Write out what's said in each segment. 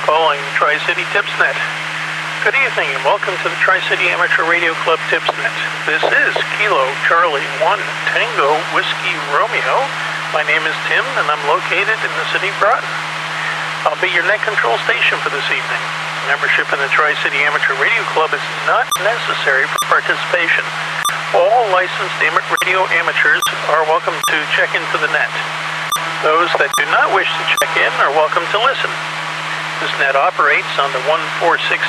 calling Tri-City TipsNet. Good evening and welcome to the Tri-City Amateur Radio Club TipsNet. This is Kilo Charlie 1 Tango Whiskey Romeo. My name is Tim and I'm located in the city of Groton. I'll be your net control station for this evening. Membership in the Tri-City Amateur Radio Club is not necessary for participation. All licensed radio amateurs are welcome to check into the net. Those that do not wish to check in are welcome to listen. This net operates on the 147.060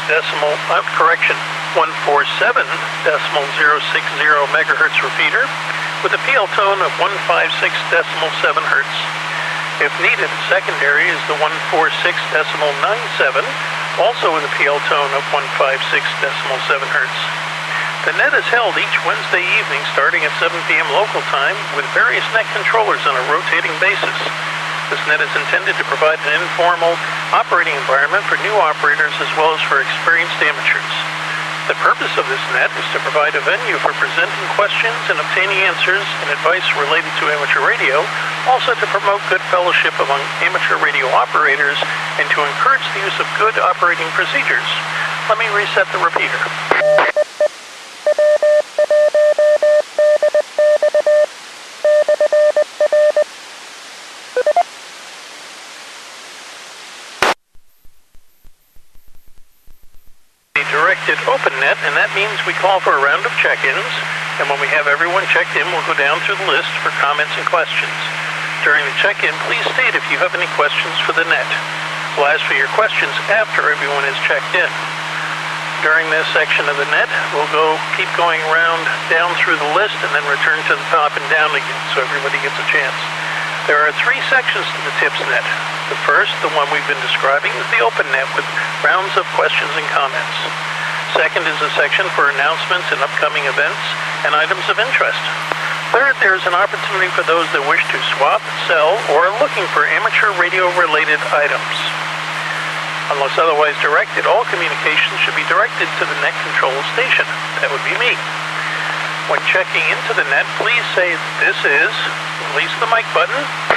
megahertz repeater with a PL tone of 156.7 hertz. If needed, secondary is the 146.97, also with a PL tone of 156.7 hertz. The net is held each Wednesday evening starting at 7 p.m. local time with various net controllers on a rotating basis. This net is intended to provide an informal operating environment for new operators as well as for experienced amateurs. The purpose of this net is to provide a venue for presenting questions and obtaining answers and advice related to amateur radio, also to promote good fellowship among amateur radio operators, and to encourage the use of good operating procedures. Let me reset the repeater. Directed open net, and that means we call for a round of check-ins, and when we have everyone checked in, we'll go down through the list for comments and questions. During the check-in, please state if you have any questions for the net. We'll ask for your questions after everyone is checked in. During this section of the net, we'll keep going down through the list and then return to the top and down again so everybody gets a chance. There are three sections to the tips net. The first, the one we've been describing, is the open net with rounds of questions and comments. Second is a section for announcements and upcoming events and items of interest. Third, there is an opportunity for those that wish to swap, sell, or are looking for amateur radio-related items. Unless otherwise directed, all communications should be directed to the net control station. That would be me. When checking into the net, please say "this is," release the mic button,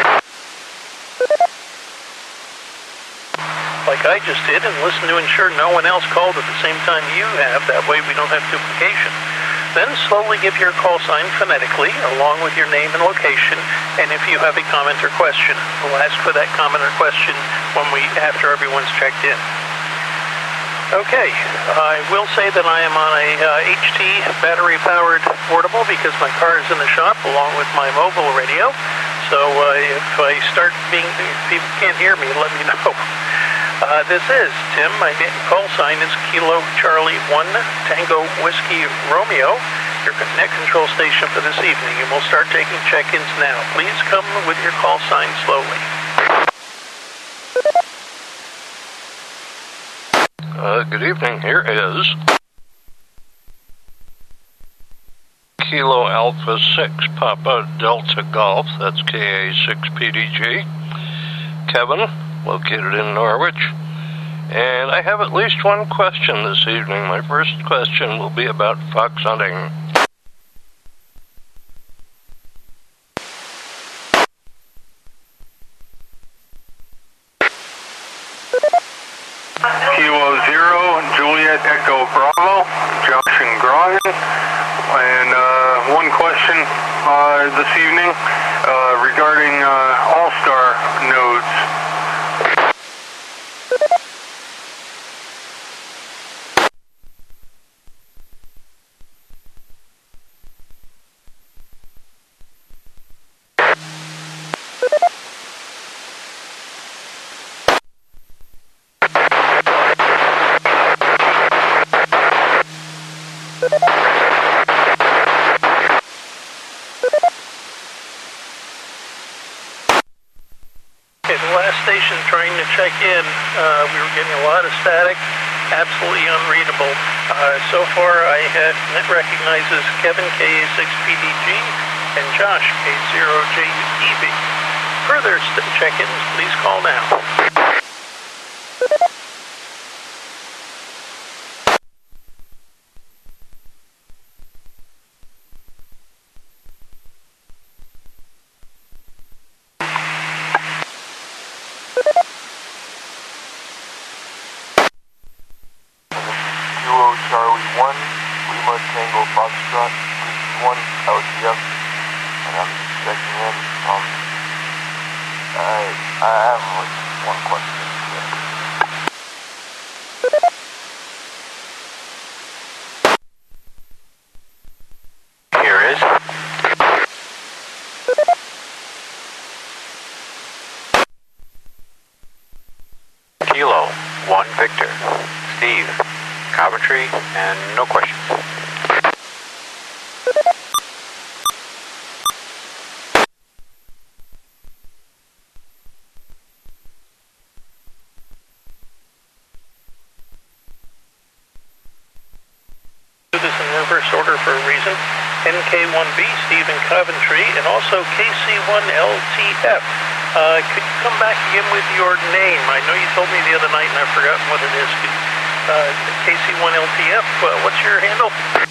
like I just did, and listen to ensure no one else called at the same time you have. That way we don't have duplication. Then slowly give your call sign phonetically, along with your name and location, and if you have a comment or question. We'll ask for that comment or question after everyone's checked in. Okay, I will say that I am on a HT battery-powered portable because my car is in the shop along with my mobile radio. So if people can't hear me, let me know. This is Tim. My call sign is Kilo Charlie 1 Tango Whiskey Romeo, your net control station for this evening, and we'll start taking check-ins now. Please come with your call sign slowly. Good evening. Here is Kilo Alpha 6 Papa Delta Golf, that's KA6PDG, Kevin, located in Norwich, and I have at least one question this evening. My first question will be about fox hunting. Kilo 0, Juliet Echo Bravo, Josh and Groton. And one question this evening regarding All-Star nodes. Station trying to check in. We were getting a lot of static, absolutely unreadable. So far, I have net recognizes Kevin KA6PDG and Josh K0JEB. Further check-ins, please call now. Kilo Charlie 1, Lima Tango Foxtrot, 321 LTF, and I'm just checking in. I have like one question. Here is Kilo 1 Victor, Steve, Coventry, and no questions. Do this in reverse order for a reason. NK1B, Stephen Coventry, and also KC1LTF. Could you come back again with your name? I know you told me the other night and I've forgotten what it is. KC1LTF, what's your handle?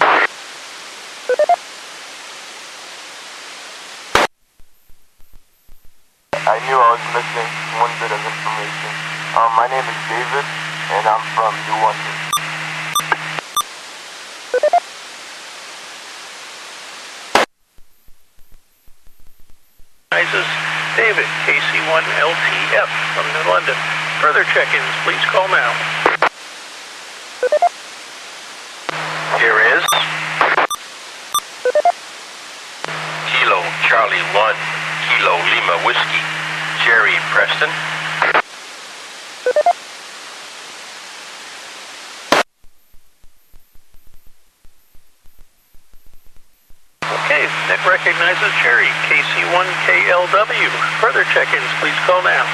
I knew I was missing one bit of information. My name is David, and I'm from New London. David, KC1LTF from New London. Further check-ins, please call now. Here is Kilo Charlie 1, Kilo Lima Whiskey, Jerry Preston. Okay, net recognizes Jerry, KC1KLW. Further check-ins, please call now.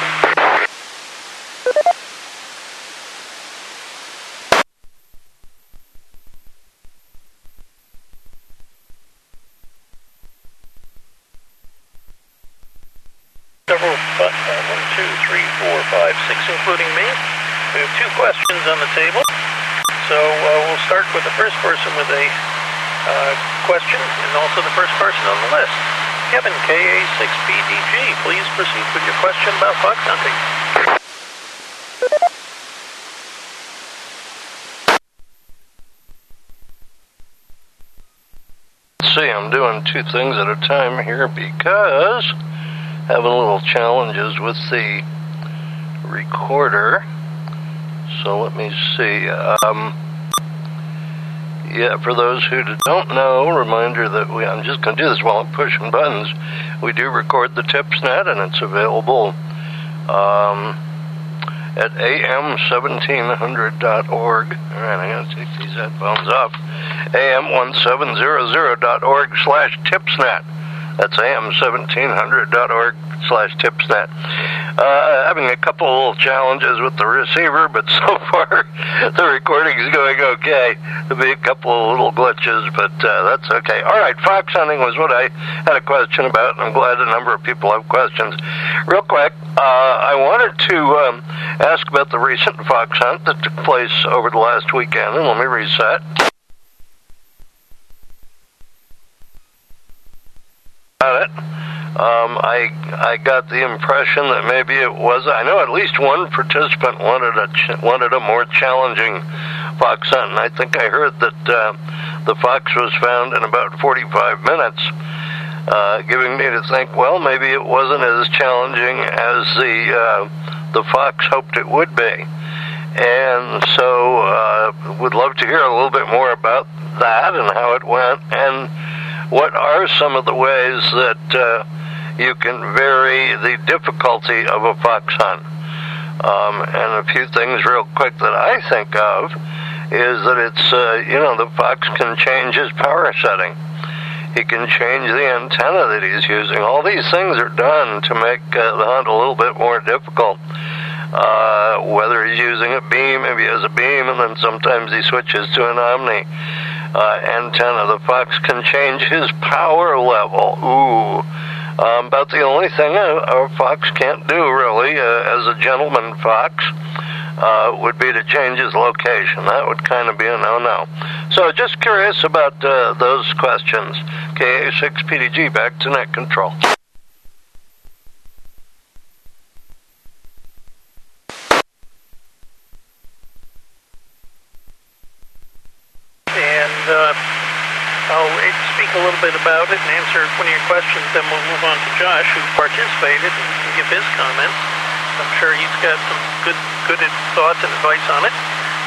Several, 1, 2, 3, 4, 5, 6, including me. We have 2 questions on the table. So we'll start with the first person with a question, and also the first person on the list. Kevin, KA6PDG, please proceed with your question about fox hunting. See, I'm doing 2 things at a time here because having little challenges with the recorder. So let me see. Yeah, for those who don't know, reminder that I'm just going to do this while I'm pushing buttons. We do record the TipsNet, and it's available at am1700.org. All right, I'm going to take these headphones off. am1700.org/tipsnet. That's am1700.org/tipsnet. Having a couple of little challenges with the receiver, but so far the recording is going okay. There'll be a couple of little glitches, but that's okay. All right, fox hunting was what I had a question about, and I'm glad a number of people have questions. Real quick, I wanted to ask about the recent fox hunt that took place over the last weekend, and let me reset. Got it. I got the impression that maybe it was. I know at least one participant wanted a more challenging fox hunt, and I think I heard that the fox was found in about 45 minutes, giving me to think, well, maybe it wasn't as challenging as the fox hoped it would be. And so would love to hear a little bit more about that and how it went, and what are some of the ways that you can vary the difficulty of a fox hunt? And a few things real quick that I think of is that it's, the fox can change his power setting. He can change the antenna that he's using. All these things are done to make the hunt a little bit more difficult. Whether he's using a beam, maybe he has a beam, and then sometimes he switches to an Omni antenna. The fox can change his power level. About the only thing a fox can't do, really, as a gentleman fox, would be to change his location. That would kind of be a no-no. So just curious about those questions. KA6PDG, back to net control. little bit about it and answer one of your questions, then we'll move on to Josh, who participated, and can give his comments. I'm sure he's got some good thoughts and advice on it.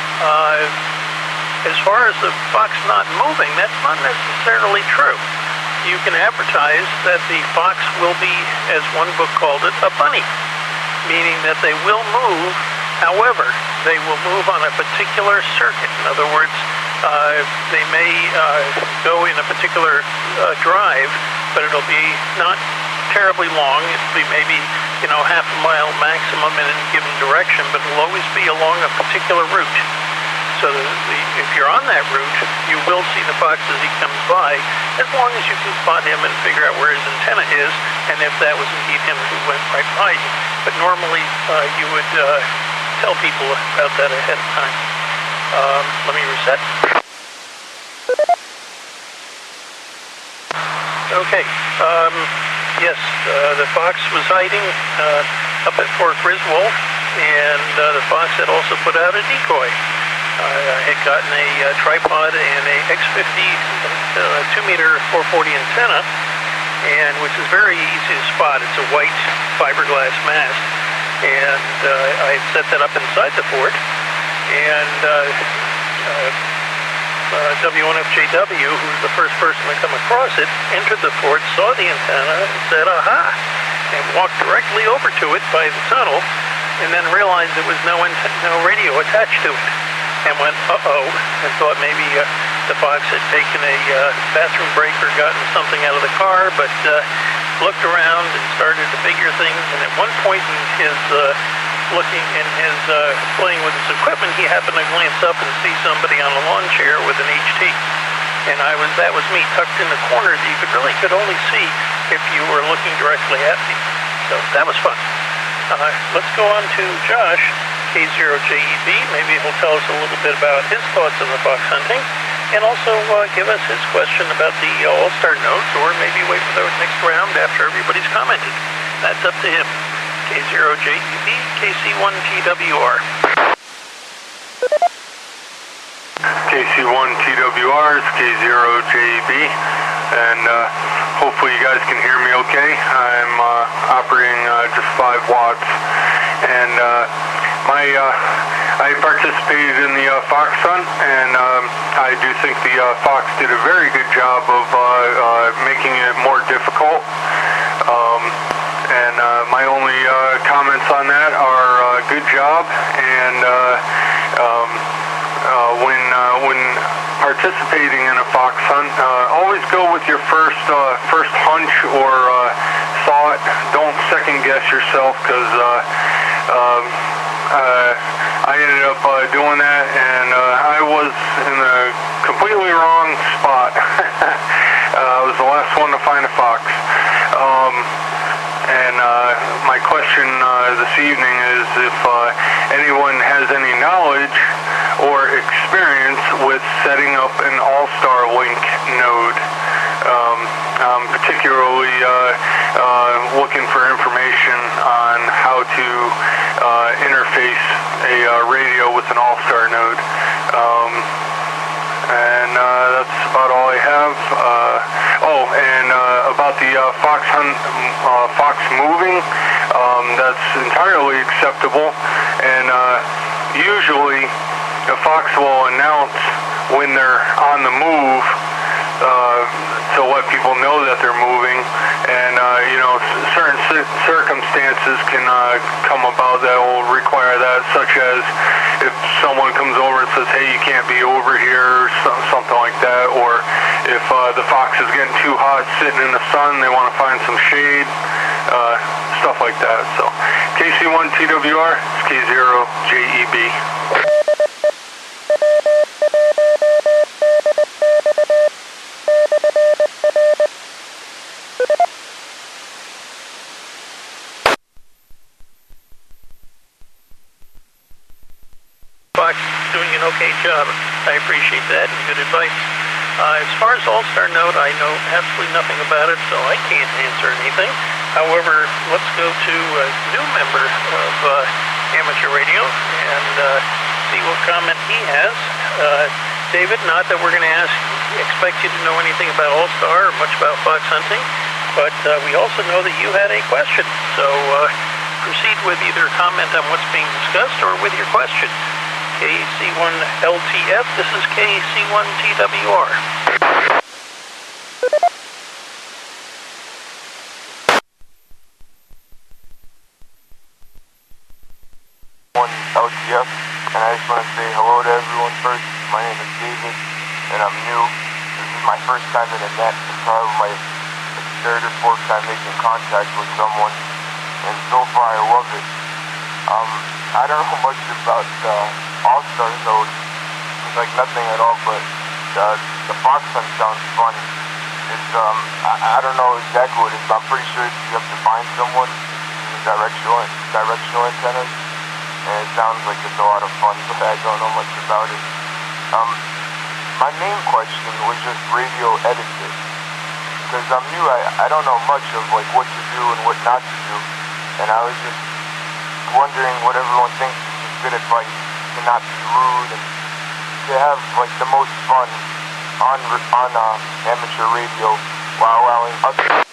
As far as the fox not moving, that's not necessarily true. You can advertise that the fox will be, as one book called it, a bunny, meaning that they will move. However, they will move on a particular circuit. In other words, they may go in a particular drive, but it'll be not terribly long. It'll be maybe, half a mile maximum in a given direction, but it'll always be along a particular route. So if you're on that route, you will see the fox as he comes by, as long as you can spot him and figure out where his antenna is, and if that was indeed him who went right by you. But normally, you would tell people about that ahead of time. Let me reset. Okay. Yes, the fox was hiding up at Fort Griswold, and the fox had also put out a decoy. I had gotten a tripod and a X50 2-meter 440 antenna, and which is very easy to spot. It's a white fiberglass mast, and I had set that up inside the fort, and W1FJW, who was the first person to come across it, entered the fort, saw the antenna, and said, "Aha!" and walked directly over to it by the tunnel, and then realized there was no radio attached to it, and went, uh-oh, and thought maybe the fox had taken a bathroom break or gotten something out of the car, but looked around and started to figure things, and at one point in his playing with his equipment, he happened to glance up and see somebody on a lawn chair with an HT. And that was me, tucked in the corner that you could only see if you were looking directly at me. So that was fun. Let's go on to Josh, K0JEB. Maybe he'll tell us a little bit about his thoughts on the fox hunting, and also give us his question about the All-Star notes, or maybe wait for the next round after everybody's commented. That's up to him. K0JEB, KC1TWR. KC1TWR is K0JEB, and hopefully you guys can hear me okay. I'm operating just 5 watts, and I participated in the fox hunt, and I do think the fox did a very good job of making it more difficult. And my only comments on that are good job, and when participating in a fox hunt, always go with your first hunch or thought. Don't second guess yourself, because I ended up doing that, and I was in the completely wrong spot. I was the last one to find a fox. And my question this evening is if anyone has any knowledge or experience with setting up an All-Star Link node. I'm particularly looking for information on how to interface a radio with an All-Star node. And that's about all I have. About the fox moving, that's entirely acceptable, and usually a fox will announce when they're on the move to let people know that they're moving, and certain circumstances can come about that will require that, such as if someone comes over and says, "Hey, you can't be over here," or something like that, or if the fox is getting too hot sitting in the sun, they want to find some shade, stuff like that. So KC1TWR, it's K0JEB. Fox doing an okay job. I appreciate that, and good advice. As far as All-Star Node, I know absolutely nothing about it, so I can't answer anything. However, let's go to a new member of amateur radio and see what comment he has. David, not that we're going to ask expect you to know anything about All-Star or much about fox hunting, but we also know that you had a question. So proceed with either a comment on what's being discussed or with your question. KC1LTF, this is KC1TWR. LTF, and I just want to say hello to everyone first. My name is David, and I'm new. This is my first time in a net, and probably my third or fourth time making contact with someone, and so far I love it. I don't know much about All-Star nodes, like nothing at all, but the fox hunt sounds fun. It's I don't know exactly what it is, but I'm pretty sure you have to find someone using directional antennas. And it sounds like it's a lot of fun, but I don't know much about it. My main question was just radio etiquette, because I'm new. I don't know much of like what to do and what not to do, and I was just wondering what everyone thinks is good advice to not be rude and to have like the most fun on amateur radio while allowing others.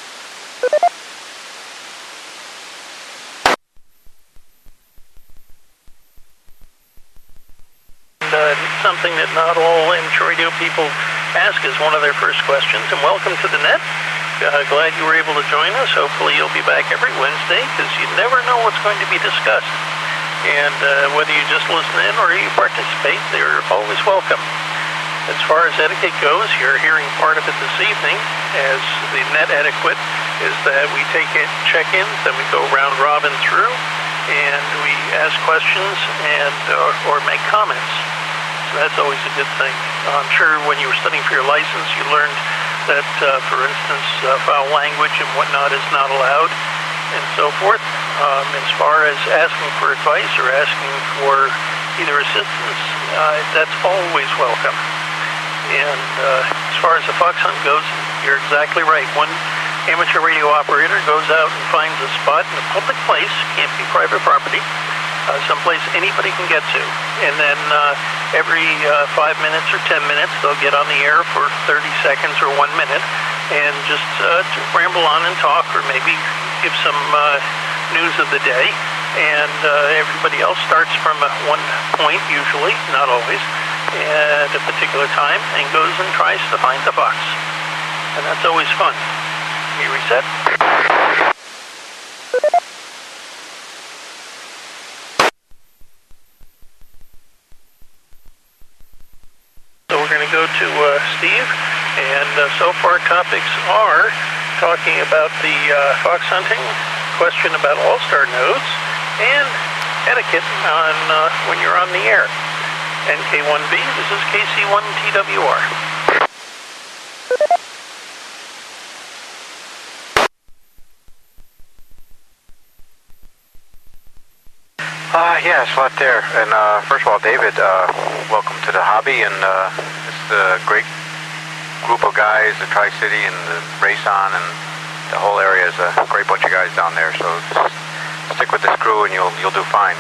Something that not all amateur radio people ask is one of their first questions. And welcome to the net. Glad you were able to join us. Hopefully you'll be back every Wednesday, because you never know what's going to be discussed. And whether you just listen in or you participate, they're always welcome. As far as etiquette goes, you're hearing part of it this evening, as the net etiquette is that we take check-ins, then we go round robin through, and we ask questions and or make comments. So that's always a good thing. I'm sure when you were studying for your license, you learned that, for instance, foul language and whatnot is not allowed, and so forth. As far as asking for advice or asking for either assistance, that's always welcome. And as far as the fox hunt goes, you're exactly right. One amateur radio operator goes out and finds a spot in a public place, can't be private property, someplace anybody can get to. And then every 5 minutes or 10 minutes, they'll get on the air for 30 seconds or 1 minute and just ramble on and talk, or maybe give some news of the day. And everybody else starts from one point, usually, not always, at a particular time, and goes and tries to find the fox. And that's always fun. You reset? Go to Steve, and so far topics are talking about the fox hunting, question about All-Star nodes, and etiquette on when you're on the air. NK1B, this is KC1TWR. Yeah, it's a lot there. And first of all, David, welcome to the hobby, and it's a great group of guys, the Tri-City and the Rayson, and the whole area is a great bunch of guys down there. So just stick with this crew, and you'll do fine.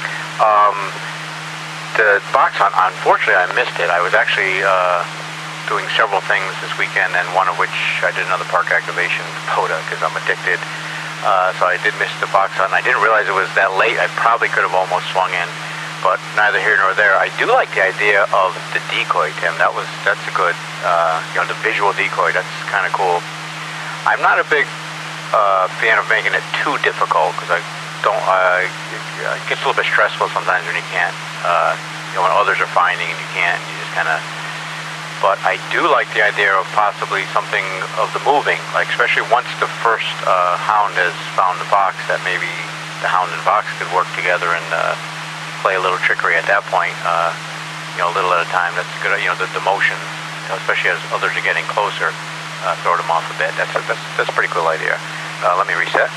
The box hunt, unfortunately, I missed it. I was actually doing several things this weekend, and one of which I did another park activation, POTA, because I'm addicted. So I did miss the box hunt. I didn't realize it was that late. I probably could have almost swung in, but neither here nor there. I do like the idea of the decoy, Tim. That's a good, the visual decoy. That's kind of cool. I'm not a big fan of making it too difficult, because it gets a little bit stressful sometimes when you can't, when others are finding and you can't. You just kind of. But I do like the idea of possibly something of the moving, like especially once the first hound has found the fox, that maybe the hound and fox could work together and play a little trickery at that point, a little at a time. That's good, the motion, especially as others are getting closer, throw them off a bit. That's a pretty cool idea. Let me reset.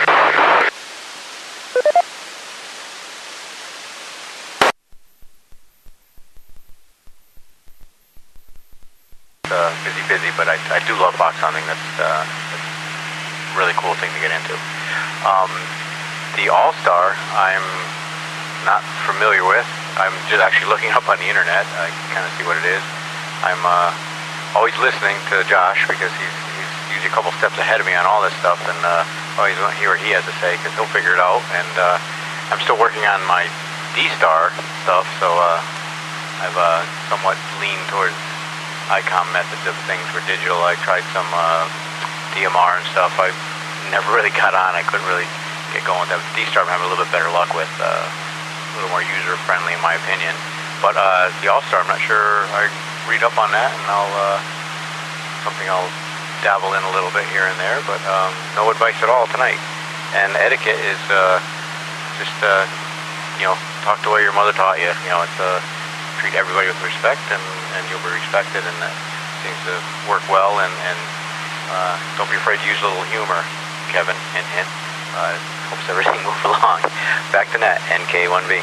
Busy, but I do love fox hunting. That's a really cool thing to get into. The All-Star, I'm not familiar with. I'm just actually looking up on the internet. I can kind of see what it is. I'm always listening to Josh because he's usually a couple steps ahead of me on all this stuff, and always want to hear what he has to say because he'll figure it out. And I'm still working on my D-Star stuff, so I've somewhat leaned towards ICOM methods of things for digital. I tried some DMR and stuff. I never really got on. I couldn't really get going with that. D-Star I'm having a little bit better luck with, a little more user-friendly in my opinion. But the All-Star, I'm not sure. I read up on that, and something I'll dabble in a little bit here and there, but no advice at all tonight. And etiquette is just, talk the way your mother taught you. It's treat everybody with respect, and you'll be respected, and that seems to work well. And don't be afraid to use a little humor, Kevin. Hint, hint. Helps everything move along. Back to net, NK1B.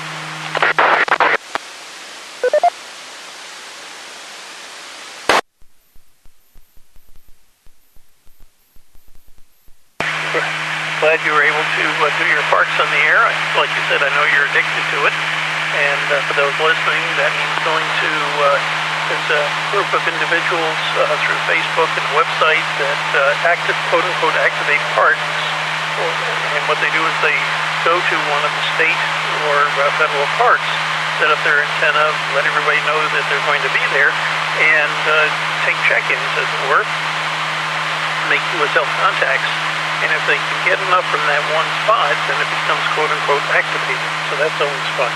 Glad you were able to do your parks on the air. Like you said, I know you're addicted to it. And for those listening, that means going to, there's a group of individuals through Facebook and website that quote-unquote activate parks. And what they do is they go to one of the state or federal parks, set up their antenna, let everybody know that they're going to be there, and take check-ins, as it were, make USL contacts. And if they can get enough from that one spot, then it becomes quote-unquote activated. So that's always fun.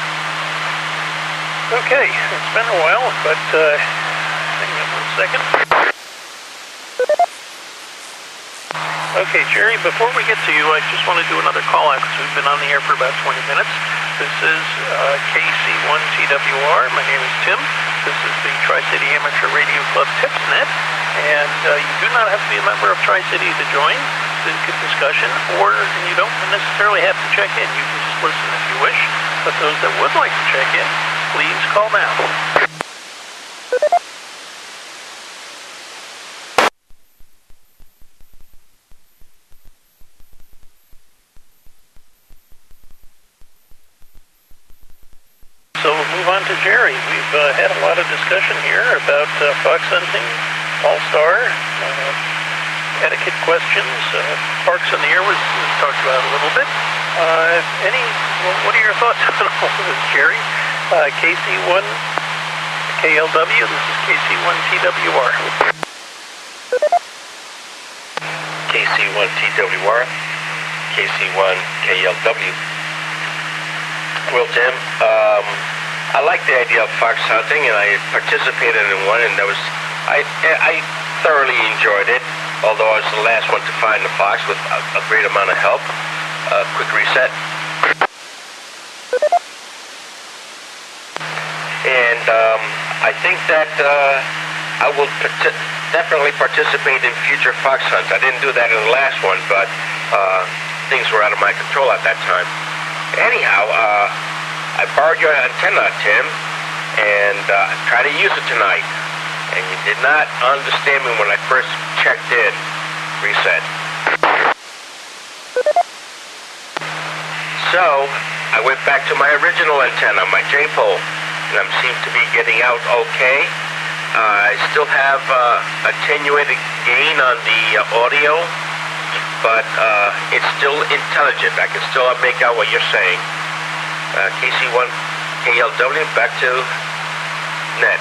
Okay, it's been a while, but hang on 1 second. Okay, Jerry, before we get to you, I just want to do another call out because we've been on the air for about 20 minutes. This is KC1TWR. My name is Tim. This is the Tri-City Amateur Radio Club TipsNet. And you do not have to be a member of Tri-City to join the discussion, or you don't necessarily have to check in. You can just listen if you wish. But those that would like to check in, please call now. So we'll move on to Jerry. We've had a lot of discussion here about fox hunting, All-Star, etiquette questions, parks on the air was talked about a little bit. What are your thoughts on all of this, Jerry? KC1 KLW, this is KC1 TWR. KC1 TWR, KC1 KLW. Well, Tim, I like the idea of fox hunting, and I participated in one, and I thoroughly enjoyed it. Although I was the last one to find the fox with a great amount of help. Quick reset. And I think that I will definitely participate in future fox hunts. I didn't do that in the last one, but things were out of my control at that time. Anyhow, I borrowed your antenna, Tim, and tried to use it tonight. And you did not understand me when I first checked in. Reset. So, I went back to my original antenna, my J-pole, and I seem to be getting out okay. I still have attenuated gain on the audio, but it's still intelligent. I can still make out what you're saying. KC1 KLW, back to net.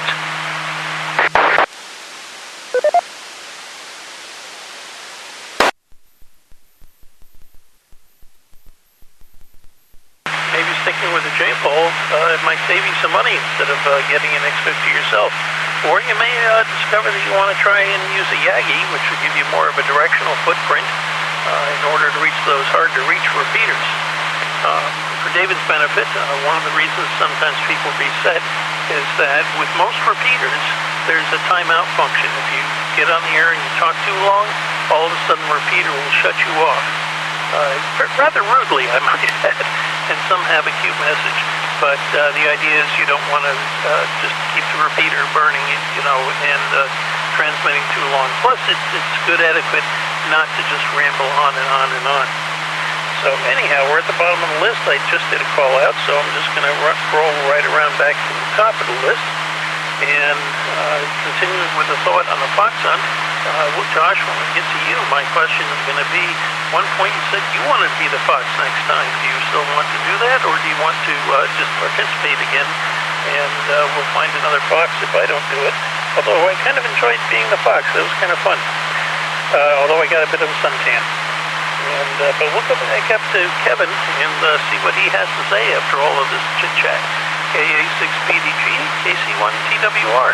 Maybe sticking with the J-pole, it might save you some money instead of getting an X50 yourself. Or you may discover that you want to try and use a Yagi, which will give you more of a directional footprint in order to reach those hard-to-reach repeaters. For David's benefit, one of the reasons sometimes people reset is that with most repeaters, there's a timeout function. If you get on the air and you talk too long, all of a sudden the repeater will shut you off. Rather rudely, I might add, and some have a cute message. But the idea is you don't want to just keep the repeater burning, and transmitting too long. Plus, it's good etiquette not to just ramble on and on and on. So anyhow, we're at the bottom of the list. I just did a call out, so I'm just going to roll right around back to the top of the list. And continuing with the thought on the fox hunt, Josh, when we get to you, my question is going to be, one point you said you wanted to be the fox next time. Do you still want to do that, or do you want to just participate again, and we'll find another fox if I don't do it? Although I kind of enjoyed being the fox. That was kind of fun. Although I got a bit of a suntan. But we'll go back up to Kevin and see what he has to say after all of this chit-chat. KA6PDG, KC1TWR.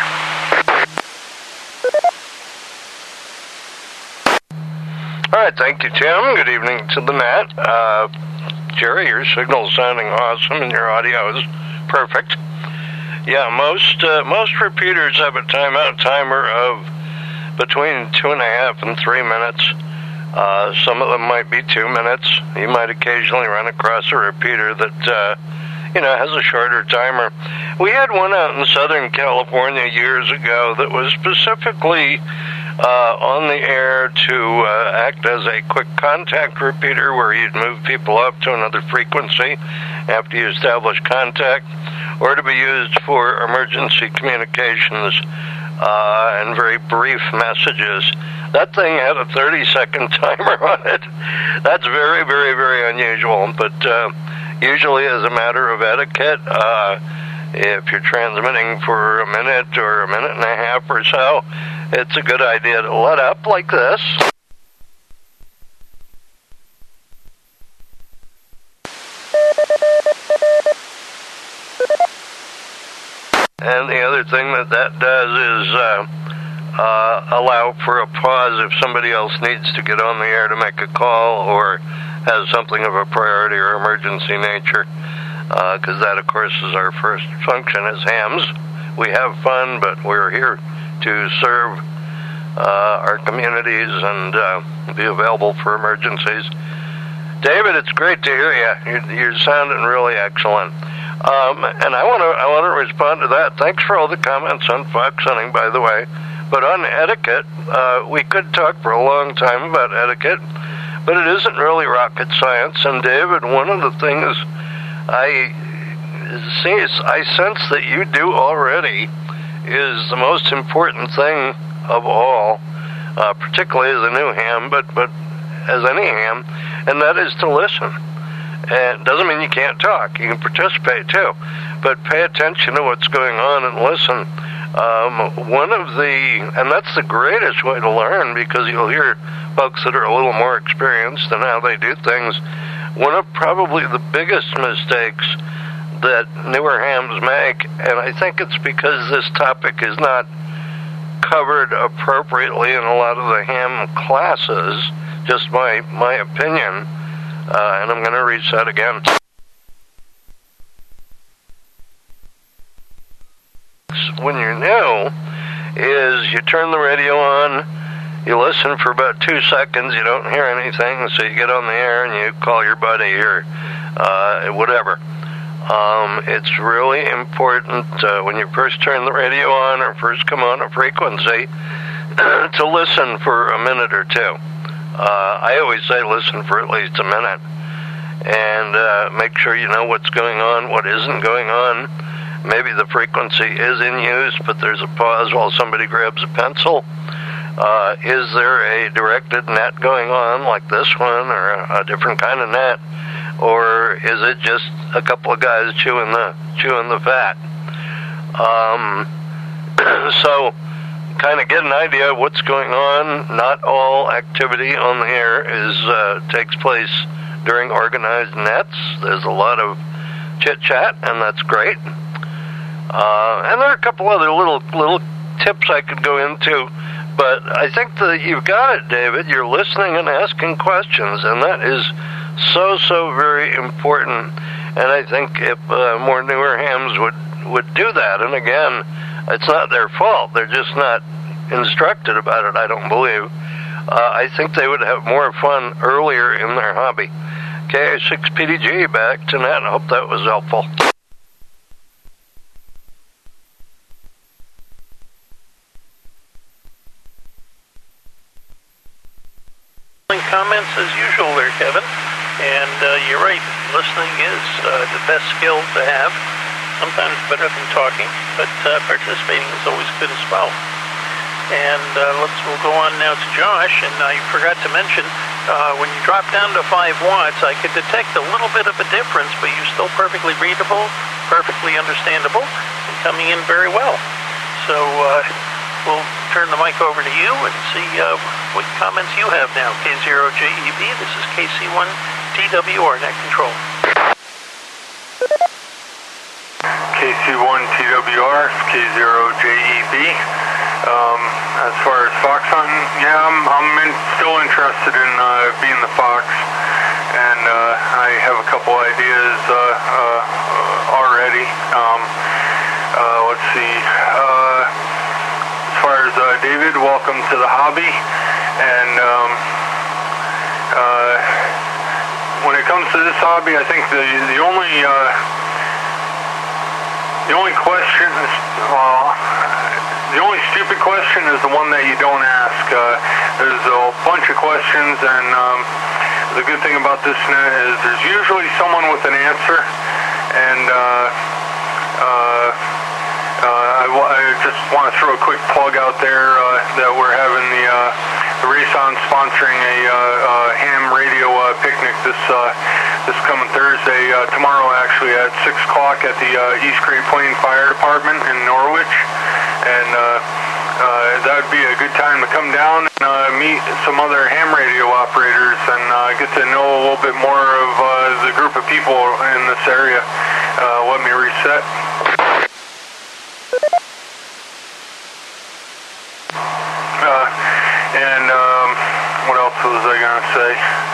All right, thank you, Tim. Good evening to the net. Jerry, your signal's sounding awesome and your audio is perfect. Yeah, most repeaters have a timer of between 2.5 and 3 minutes. Some of them might be 2 minutes. You might occasionally run across a repeater that has a shorter timer. We had one out in Southern California years ago that was specifically on the air to act as a quick contact repeater where you'd move people up to another frequency after you establish contact, or to be used for emergency communications and very brief messages. That thing had a 30-second timer on it. That's very, very, very unusual, but usually as a matter of etiquette, if you're transmitting for a minute or a minute and a half or so, it's a good idea to let up like this. And the other thing that does is allow for a pause if somebody else needs to get on the air to make a call or has something of a priority or emergency nature, because that, of course, is our first function as hams. We have fun, but we're here to serve our communities and be available for emergencies. David, it's great to hear you. You're sounding really excellent. And I want to respond to that. Thanks for all the comments on fox hunting, by the way. But on etiquette, we could talk for a long time about etiquette, but it isn't really rocket science. And David, one of the things I sense that you do already is the most important thing of all, particularly as a new ham, but as any ham, and that is to listen. And it doesn't mean you can't talk. You can participate too, but pay attention to what's going on and listen. And that's the greatest way to learn, because you'll hear folks that are a little more experienced in how they do things. One of probably the biggest mistakes that newer hams make, and I think it's because this topic is not covered appropriately in a lot of the ham classes, just my opinion, and I'm going to read that again. When you're new, is you turn the radio on, you listen for about 2 seconds, you don't hear anything, so you get on the air and you call your buddy or whatever. It's really important when you first turn the radio on or first come on a frequency to listen for a minute or two. I always say listen for at least a minute, and make sure you know what's going on, what isn't going on. Maybe the frequency is in use, but there's a pause while somebody grabs a pencil. Is there a directed net going on like this one, or a different kind of net? Or is it just a couple of guys chewing the fat? So kind of get an idea of what's going on. Not all activity on the air takes place during organized nets. There's a lot of chit-chat, and that's great. And there are a couple other little tips I could go into, but I think that you've got it, David. You're listening and asking questions, and that is so very important. And I think if more newer hams would do that, and again, it's not their fault. They're just not instructed about it, I don't believe. I think they would have more fun earlier in their hobby. KA6PDG, back to net. I hope that was helpful. Comments as usual there, Kevin. And you're right, listening is the best skill to have. sometimes better than talking, but participating is always good as well. And we'll go on now to Josh. And I forgot to mention, when you drop down to 5 watts, I could detect a little bit of a difference, but you're still perfectly readable, perfectly understandable, and coming in very well. So we'll turn the mic over to you and see what comments you have now. K0JEB, this is KC1TWR, net control. KC1TWR, K0JEB. As far as fox hunting, yeah, I'm still interested in being the fox, and I have a couple ideas already. Let's see. As far as David, welcome to the hobby, and when it comes to this hobby, I think the only question is, the only stupid question is the one that you don't ask. There's a bunch of questions, and the good thing about this net is there's usually someone with an answer, and I just want to throw a quick plug out there that we're having the Race-On sponsoring a ham radio picnic this coming Thursday, tomorrow actually, at 6 o'clock at the East Great Plain Fire Department in Norwich. And that would be a good time to come down and meet some other ham radio operators and get to know a little bit more of the group of people in this area. Let me reset. What else was I going to say?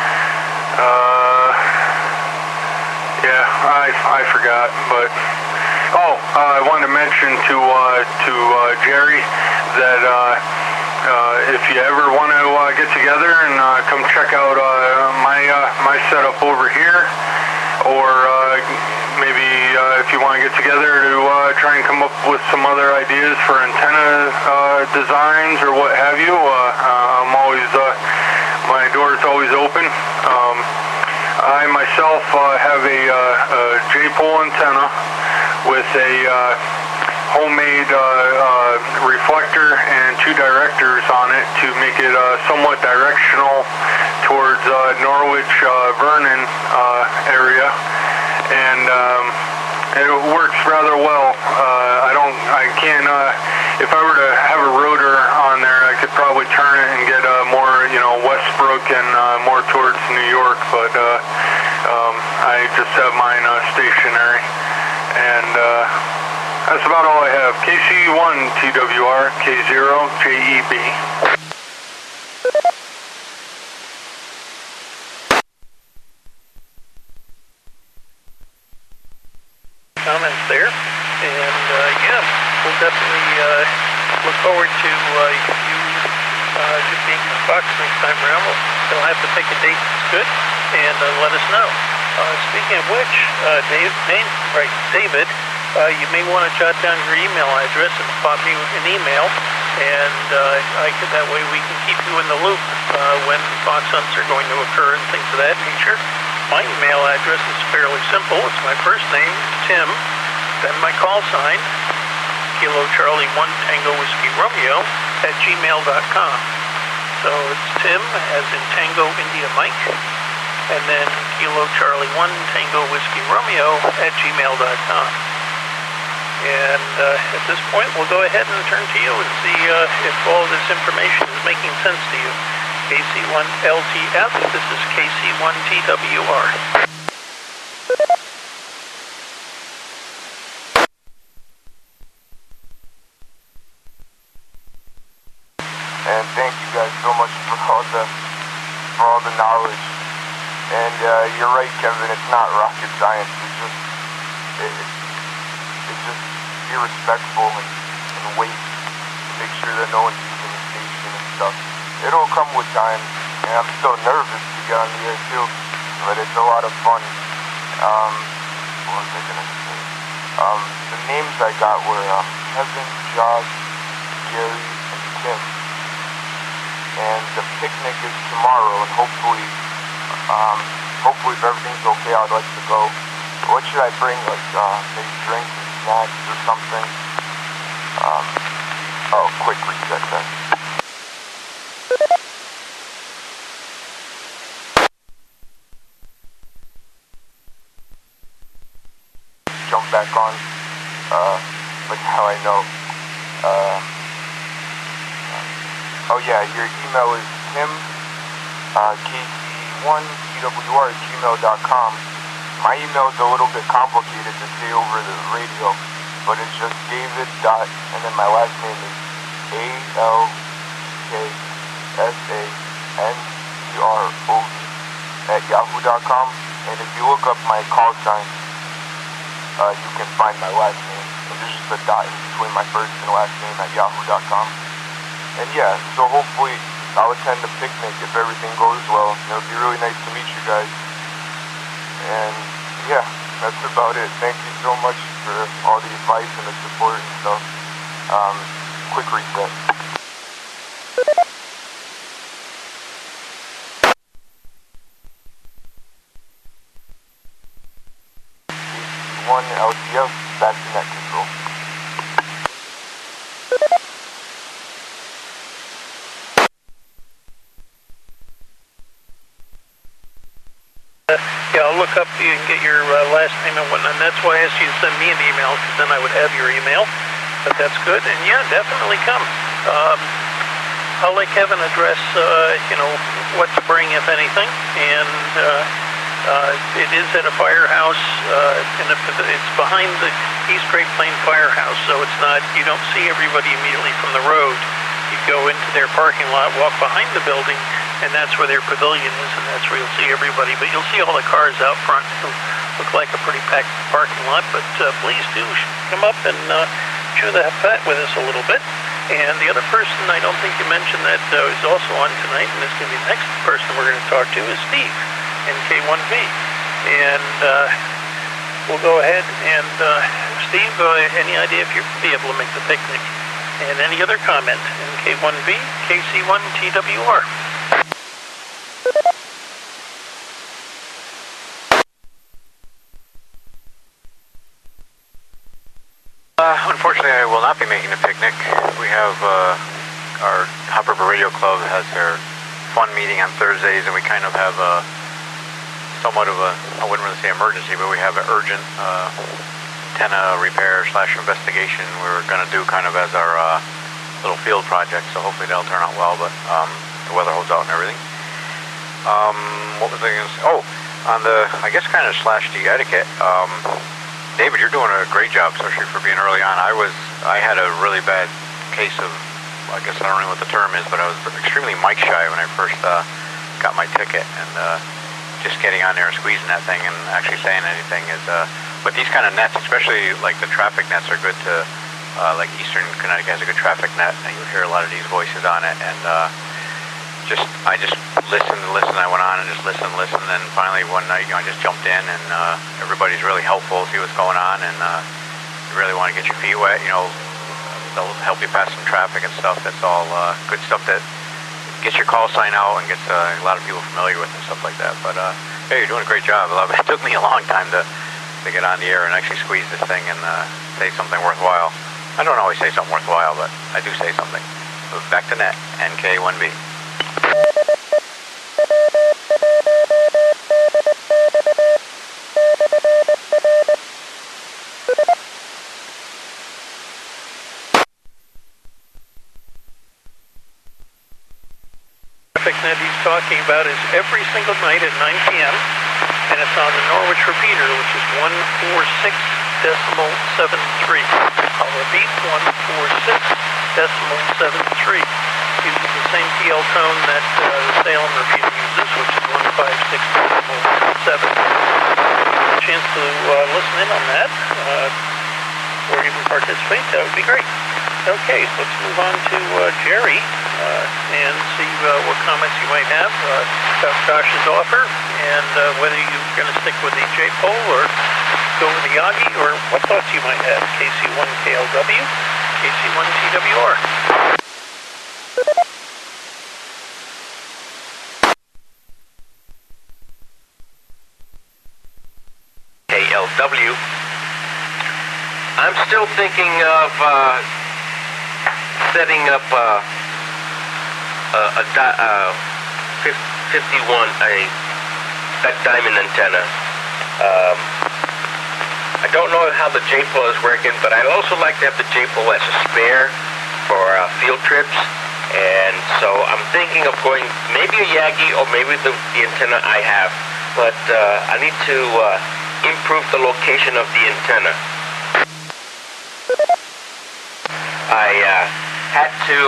Yeah, I forgot, but... I wanted to mention to Jerry that if you ever want to get together and come check out my setup over here, or maybe if you want to get together to try and come up with some other ideas for antenna designs or what have you, I'm always my door is always open. I myself have a J-pole antenna with a homemade reflector and 2 directors on it to make it somewhat directional towards Norwich, Vernon area, and it works rather well. If I were to have a rotor on there, I could probably turn it and get more, Westbrook and more towards New York, but I just have mine stationary. And that's about all I have. KC1TWR, K0JEB. Comments there, and yeah, we'll definitely look forward to you being the fox next time around. They'll have to pick a date that's good and let us know. Speaking of which, David, you may want to jot down your email address and pop me an email, and that way we can keep you in the loop when fox hunts are going to occur and things of that nature. My email address is fairly simple. It's my first name, Tim, then my call sign, Kilo Charlie 1 Tango Whiskey Romeo @gmail.com. So it's Tim, as in Tango India Mike, and then Kilo Charlie 1 Tango Whiskey Romeo @gmail.com. And at this point, we'll go ahead and turn to you and see if all this information is making sense to you. KC1LTF, this is KC1TWR. And thank you guys so much for all the knowledge. And you're right, Kevin. It's not rocket science. It's just be respectful and wait to make sure that no one's using the station and stuff. It'll come with time, and I'm still nervous to get on the air too, but it's a lot of fun. What was I gonna say? The names I got were Kevin, Josh, Gary, and Tim. And the picnic is tomorrow, and hopefully if everything's okay, I'd like to go. What should I bring? Like maybe drinks and snacks or something. Quick reset then. Jump back on, but now I know. Yeah, your email is tim, kc1twr@gmail.com. My email is a little bit complicated to say over the radio, but it's just David dot, and then my last name is ALKSANDROV@yahoo.com. And if you look up my call sign, you can find my last name. And there's just a dot in between my first and last name at yahoo.com. And yeah, so hopefully I'll attend the picnic if everything goes well. It'll be really nice to meet you guys. And yeah, that's about it. Thank you so much for all the advice and the support and stuff. Quick reset. One LTF, back to net control. Yeah, I'll look up you and get your last name and whatnot. And that's why I asked you to send me an email, because then I would have your email. But that's good. And yeah, definitely come. I'll let Kevin address, what to bring, if anything. And it is at a firehouse, and it's behind the East Great Plain Firehouse. So it's not, you don't see everybody immediately from the road. You go into their parking lot, walk behind the building, and that's where their pavilion is, and that's where you'll see everybody. But you'll see all the cars out front. It'll look like a pretty packed parking lot, but please do come up and chew the fat with us a little bit. And the other person I don't think you mentioned that is also on tonight, and is going to be the next person we're going to talk to, is Steve in K1V. And we'll go ahead and, Steve, any idea if you'll be able to make the picnic? And any other comment in K1V, KC1TWR? Unfortunately, I will not be making the picnic. We have our Hop River Radio Club has their fun meeting on Thursdays, and we kind of have somewhat of a, I wouldn't really say emergency, but we have an urgent antenna repair / investigation we're going to do kind of as our little field project, so hopefully that'll turn out well, but the weather holds out and everything. What was I going to say? Oh, on the, I guess kind of / the etiquette, David, you're doing a great job, especially for being early on. I had a really bad case of, I guess I don't know what the term is, but I was extremely mic shy when I first got my ticket, and just getting on there and squeezing that thing and actually saying anything is, but these kind of nets, especially like the traffic nets, are good to, like Eastern Connecticut has a good traffic net, and you'll hear a lot of these voices on it, and I just listened, I went on and just listened, and finally one night, I just jumped in, and everybody's really helpful, see what's going on, and you really want to get your feet wet, they'll help you pass some traffic and stuff. That's all good stuff that gets your call sign out and gets a lot of people familiar with and stuff like that. But hey, you're doing a great job. It took me a long time to get on the air and actually squeeze this thing and say something worthwhile. I don't always say something worthwhile, but I do say something. So back to net, NK1V. That he's talking about is every single night at 9 p.m. and it's on the Norwich repeater, which is 146.73. I'll repeat, 146.73. Uses the same PL tone that the Salem repeater uses, which is 156.7. A chance to listen in on that or even participate, that would be great. Okay, so let's move on to Jerry and see what comments you might have about Josh's offer and whether you're going to stick with the J-pole or go with the Yagi, or what thoughts you might have. KC1KLW, KC1TWR. KLW. I'm still thinking of setting up a 51, that diamond antenna. I don't know how the J-pole is working, but I'd also like to have the J-pole as a spare for field trips. And so I'm thinking of going maybe a Yagi or maybe the antenna I have. But I need to improve the location of the antenna. I had to...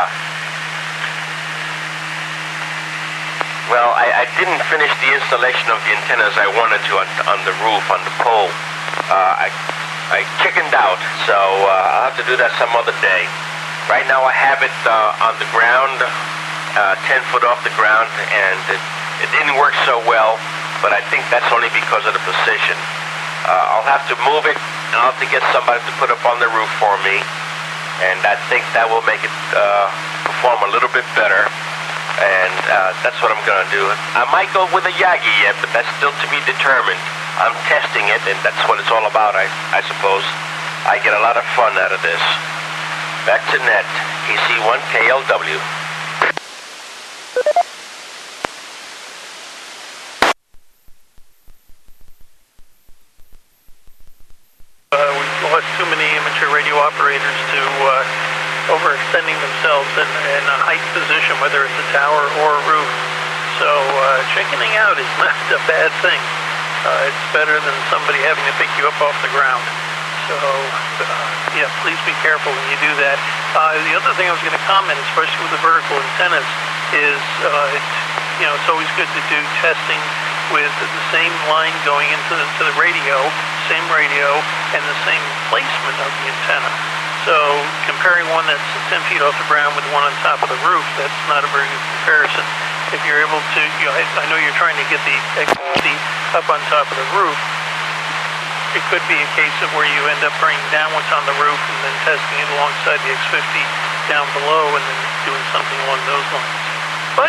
Well, I didn't finish the installation of the antenna as I wanted to on the roof, on the pole. I chickened out, so I'll have to do that some other day. Right now I have it on the ground, 10 foot off the ground, and it didn't work so well, but I think that's only because of the position. I'll have to move it, and I'll have to get somebody to put up on the roof for me, and I think that will make it perform a little bit better. And that's what I'm going to do. I might go with a Yagi yet, but that's still to be determined. I'm testing it, and that's what it's all about, I suppose. I get a lot of fun out of this. Back to net, KC1KLW. We've lost too many amateur radio operators to overextending themselves in a height position, whether it's a tower or a roof. So chickening out is not a bad thing. It's better than somebody having to pick you up off the ground. So yeah, please be careful when you do that. The other thing I was going to comment, especially with the vertical antennas, is it's always good to do testing with the same line going into the radio, same radio, and the same placement of the antenna. So comparing one that's 10 feet off the ground with one on top of the roof, that's not a very good comparison. If you're able to, I know you're trying to get the XFC up on top of the roof. It could be a case of where you end up bringing down what's on the roof and then testing it alongside the X50 down below and then doing something along those lines. But,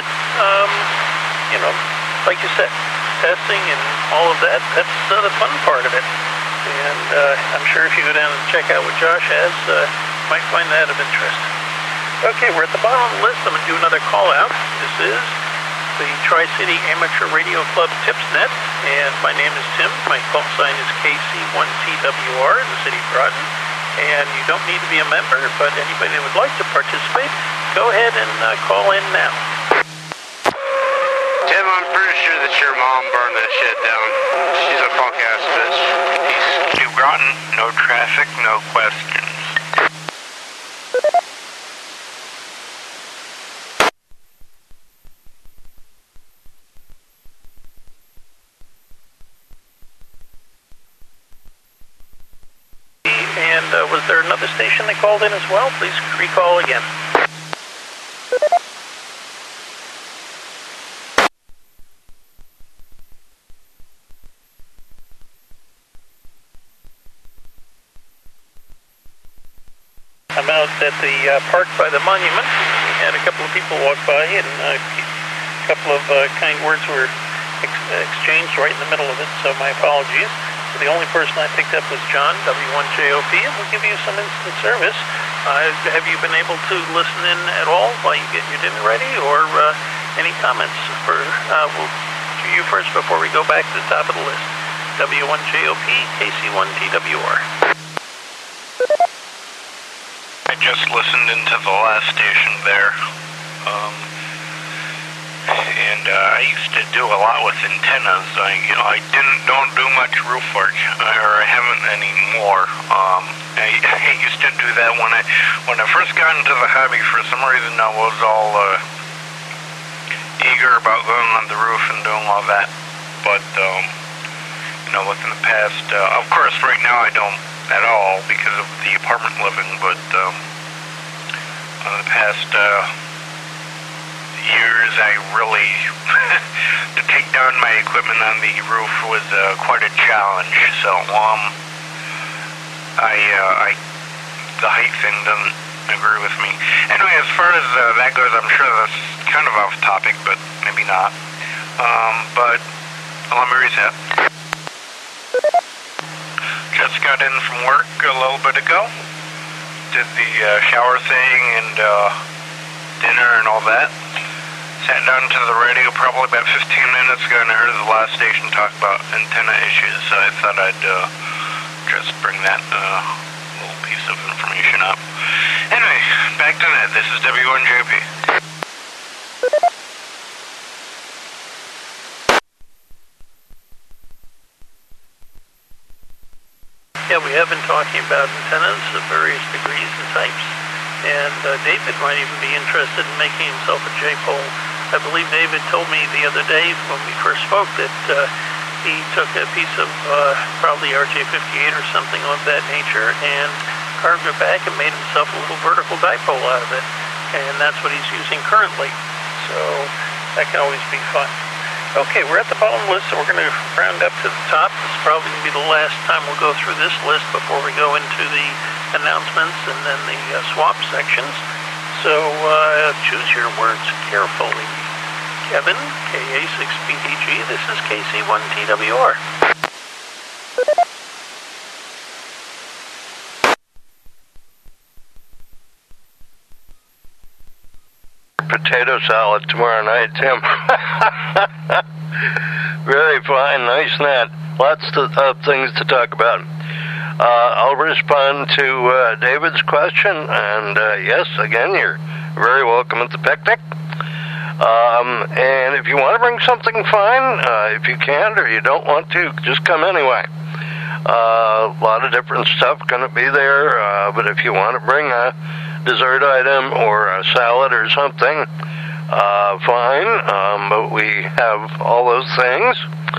like you said, testing and all of that, that's the fun part of it. And I'm sure if you go down and check out what Josh has, you might find that of interest. Okay, we're at the bottom of the list. I'm going to do another call out. This is the Tri-City Amateur Radio Club TipsNet, and my name is Tim. My call sign is KC1TWR in the city of Groton. And you don't need to be a member, but anybody that would like to participate, go ahead and call in now. Tim, I'm pretty sure that your mom burned that shit down. She's a punk-ass bitch. Peace. New Groton, no traffic, no questions. And was there another station that called in as well? Please recall again. I'm out at the park by the monument. We had a couple of people walk by, and a couple of kind words were exchanged right in the middle of it, so my apologies. The only person I picked up was John, W1JOP, and we'll give you some instant service. Have you been able to listen in at all while you get your dinner ready, or any comments for you first before we go back to the top of the list? W1JOP, KC1TWR. I just listened into the last station there, and I used to do a lot with antennas. I don't do much roof work, or I haven't anymore. I used to do that when I first got into the hobby. For some reason, I was all eager about going on the roof and doing all that. But within the past, of course, right now I don't at all because of the apartment living, but the past years I really to take down my equipment on the roof was quite a challenge. So the height thing doesn't agree with me. Anyway, as far as that goes, I'm sure that's kind of off topic, but maybe not. But let me reset. just got in from work a little bit ago. Did the shower thing and dinner and all that. Sat down to the radio probably about 15 minutes ago, and I heard the last station talk about antenna issues, so I thought I'd just bring that little piece of information up. Anyway, back to Ned. This is W1JP. Yeah, we have been talking about antennas of various degrees and types, and David might even be interested in making himself a J-pole. I believe David told me the other day when we first spoke that he took a piece of probably RJ58 or something of that nature and carved it back and made himself a little vertical dipole out of it, and that's what he's using currently. So that can always be fun. Okay, we're at the bottom of the list, so we're going to round up to the top. This is probably going to be the last time we'll go through this list before we go into the announcements and then the swap sections. So choose your words carefully. Kevin, KA6PDG, this is KC1TWR. Potato salad tomorrow night, Tim. Very fine, nice net. Lots of things to talk about. I'll respond to David's question, and yes, again, you're very welcome at the picnic. And if you want to bring something, fine. If you can't or you don't want to, just come anyway. A lot of different stuff going to be there, but if you want to bring a dessert item or a salad or something, fine. But we have all those things.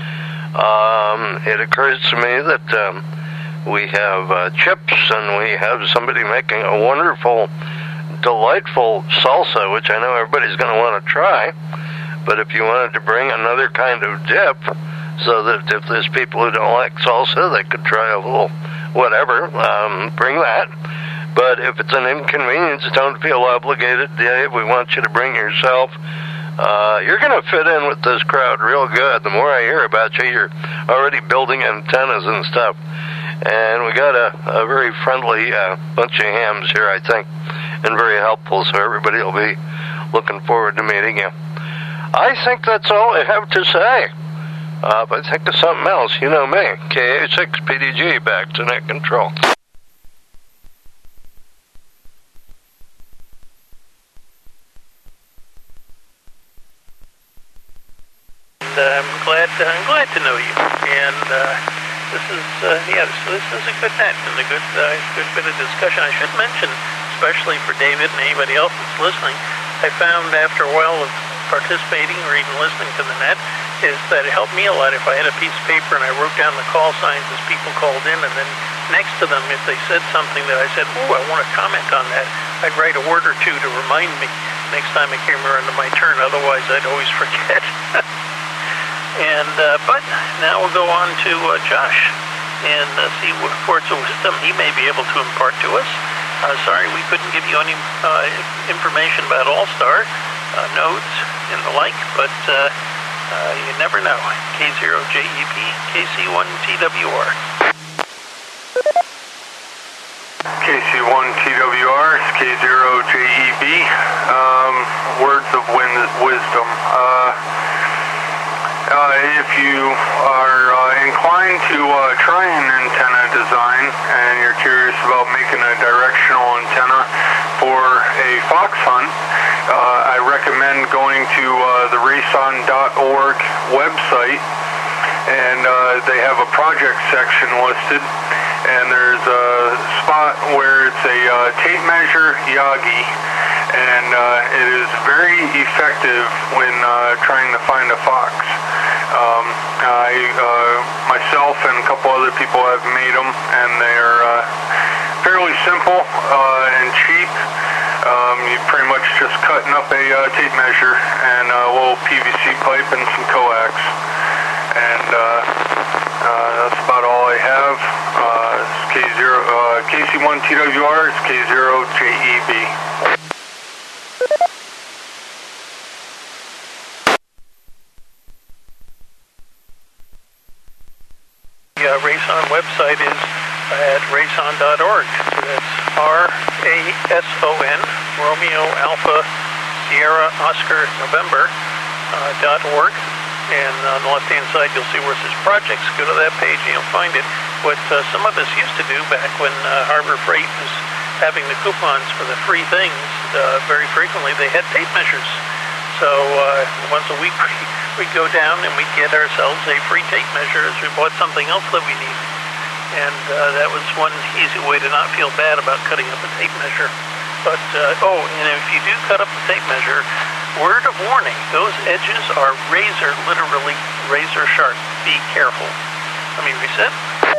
It occurs to me that we have chips, and we have somebody making a wonderful, delightful salsa, which I know everybody's going to want to try. But if you wanted to bring another kind of dip, so that if there's people who don't like salsa, they could try a little whatever, bring that. But if it's an inconvenience, don't feel obligated, Dave. We want you to bring yourself. You're going to fit in with this crowd real good. The more I hear about you, you're already building antennas and stuff. And we got a very friendly bunch of hams here, I think, and very helpful, so everybody will be looking forward to meeting you. I think that's all I have to say. If I think of something else, you know me. KA6PDG, back to net control. I'm glad to know you. And this is so this is a good net and a good bit of discussion. I should mention, especially for David and anybody else that's listening, I found after a while of participating or even listening to the net is that it helped me a lot if I had a piece of paper and I wrote down the call signs as people called in, and then next to them, if they said something that I said, "Ooh, I want to comment on that," I'd write a word or two to remind me next time it came around to my turn. Otherwise, I'd always forget. And but now we'll go on to Josh and see what words of wisdom he may be able to impart to us. Sorry, we couldn't give you any information about All-Star nodes and the like, but you never know. K0JEP, KC1TWR. KC1TWR, K0JEB. Words of wisdom. If you are inclined to try an antenna design and you're curious about making a directional antenna for a fox hunt, I recommend going to the racon.org website, and they have a project section listed, and there's a spot where it's a tape measure Yagi, and it is very effective when trying to find a fox. Myself and a couple other people have made them, and they're fairly simple and cheap. You pretty much just cutting up a tape measure and a little PVC pipe and some coax, and that's about all I have. It's KC1TWR, it's K0JEB. The Racon website is at rason.org. That's RASON, Romeo Alpha Sierra Oscar November .org. And on the left-hand side, you'll see where it says projects. Go to that page and you'll find it. What some of us used to do back when Harbor Freight was having the coupons for the free things, very frequently they had tape measures. So once a week we'd go down and we'd get ourselves a free tape measure as we bought something else that we needed. And that was one easy way to not feel bad about cutting up a tape measure. But, and if you do cut up the tape measure, word of warning, those edges are literally razor sharp. Be careful. Let me reset.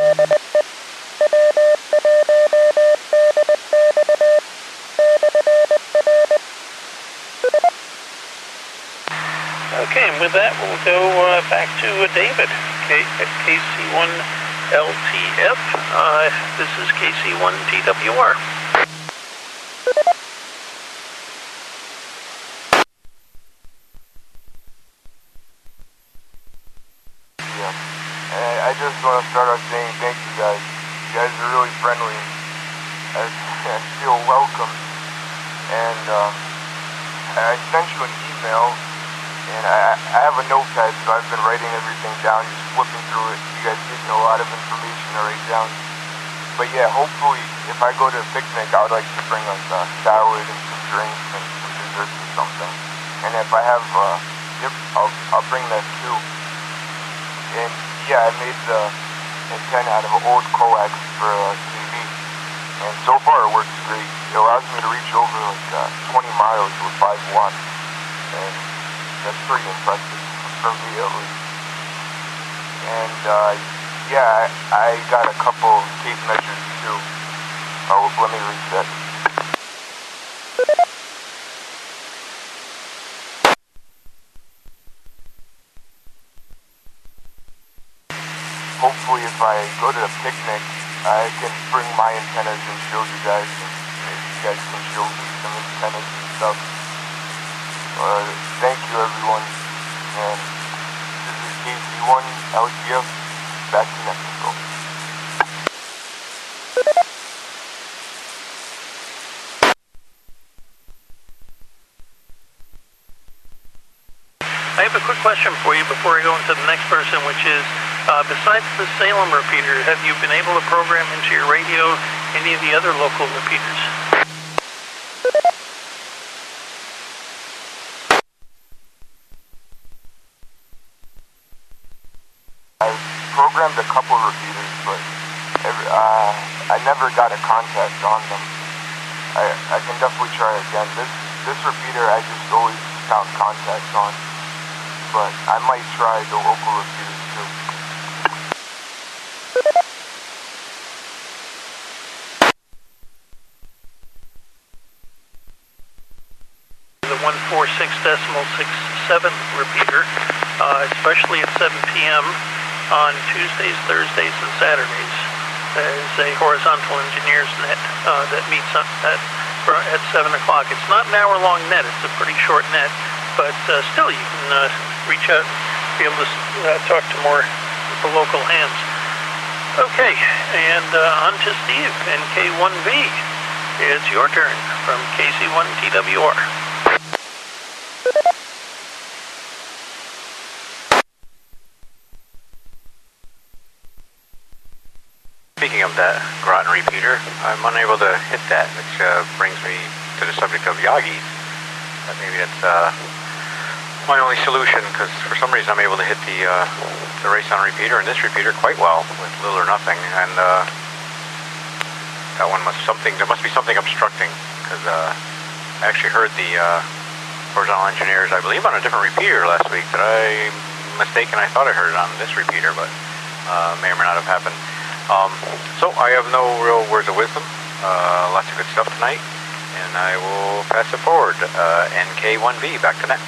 Okay, and with that, we'll go back to David at KC1LTF. This is KC1TWR. I just want to start off saying thank you guys. You guys are really friendly. I feel welcome. And I sent you an email, and I have a notepad, so I've been writing everything down, just flipping through it. You guys gave me a lot of information to write down. But yeah, hopefully, if I go to a picnic, I would like to bring like a salad and some drinks and some desserts or something. And if I have, I'll bring that too. And yeah, I made the antenna out of an old coax for TV, and so far it works great. It allows me to reach over like 20 miles with 5 watts, and that's pretty impressive for me at least. And yeah, I got a couple tape measures too. Oh, let me reset. Hopefully if I go to the picnic, I can bring my antennas and show you guys, and maybe you guys can show me some antennas and stuff. Thank you everyone, and this is KC1 LTF, back to Mexico. I have a quick question for you before I go into the next person, which is, besides the Salem repeater, have you been able to program into your radio any of the other local repeaters? I've programmed a couple repeaters, but I never got a contact on them. I can definitely try again. This repeater I just always found contacts on, but I might try the local repeaters too. The 146.67 repeater, especially at 7 p.m. on Tuesdays, Thursdays, and Saturdays. There's a horizontal engineers net that meets at 7 o'clock. It's not an hour-long net. It's a pretty short net, but still you can reach out, be able to talk to more of the local hands. Okay, and on to Steve and K1V. It's your turn from KC1TWR. Speaking of that Groton repeater, I'm unable to hit that, which brings me to the subject of Yagi. Maybe that's my only solution, because for some reason I'm able to hit the Rayson repeater and this repeater quite well with little or nothing, and that one there must be something obstructing, because I actually heard the horizontal engineers, I believe, on a different repeater last week. That I'm mistaken? I thought I heard it on this repeater, but may or may not have happened. So I have no real words of wisdom. Lots of good stuff tonight, and I will pass it forward. NK1V, back to next.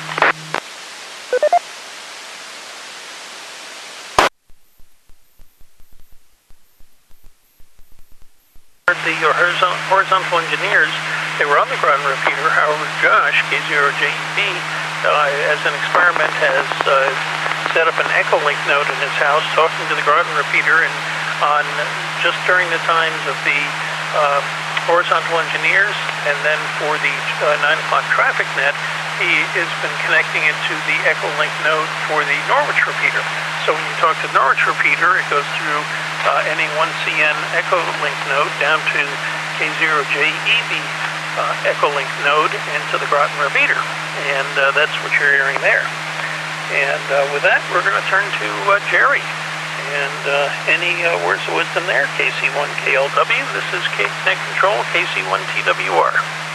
The horizontal engineers, they were on the Groton repeater. However, Josh, K0JEB, as an experiment, has set up an Echolink node in his house, talking to the Groton repeater, and on just during the times of the horizontal engineers, and then for the 9 o'clock traffic net, he has been connecting it to the Echolink node for the Norwich repeater. So when you talk to Norwich repeater, it goes through NA1CN Echolink node down to K0JEV Echolink node into the Groton repeater, and that's what you're hearing there. And with that, we're going to turn to Jerry. And any words of wisdom there? KC1KLW, this is Net Control, KC1TWR.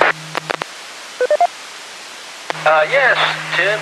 Yes, Tim,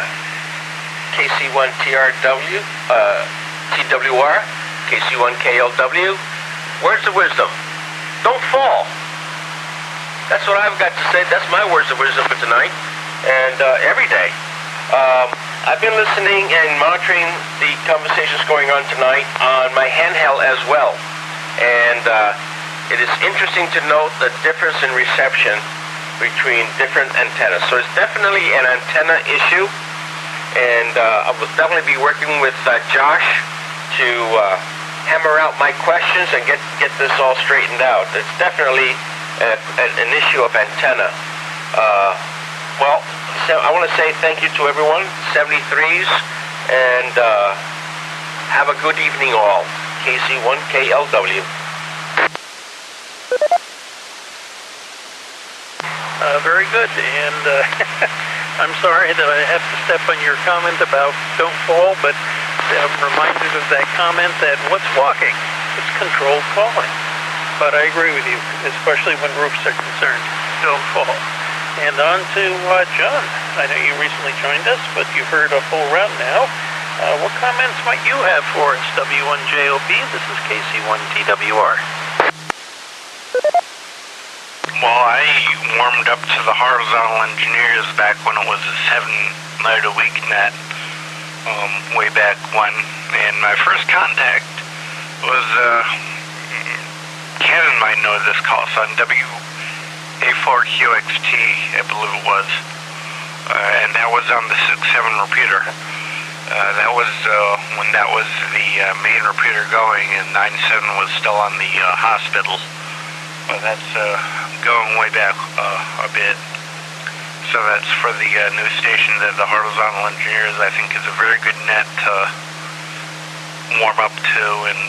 KC1TRW, TWR, KC1KLW. Words of wisdom. Don't fall. That's what I've got to say. That's my words of wisdom for tonight and every day. I've been listening and monitoring the conversations going on tonight on my handheld as well. And it is interesting to note the difference in reception between different antennas. So it's definitely an antenna issue. And I will definitely be working with Josh to hammer out my questions and get this all straightened out. It's definitely an issue of antenna. Well, so I want to say thank you to everyone, 73s, and have a good evening all. KC1KLW. Very good, and I'm sorry that I have to step on your comment about don't fall, but I'm reminded of that comment that what's walking? It's controlled falling. But I agree with you, especially when roofs are concerned. Don't fall. And on to John. I know you recently joined us, but you've heard a full round now. What comments might you have for us? W1JOB, this is KC1TWR. Well, I warmed up to the horizontal engineers back when it was a 7-night-a-week net, way back when. And my first contact was, Kevin might know this call sign, WA4QXT, I believe it was. And that was on the 6-7 repeater. That was when that was the main repeater going, and 9-7 was still on the hospital. But that's going way back a bit. So that's for the new station that the horizontal engineers, I think, is a very good net to warm up to, and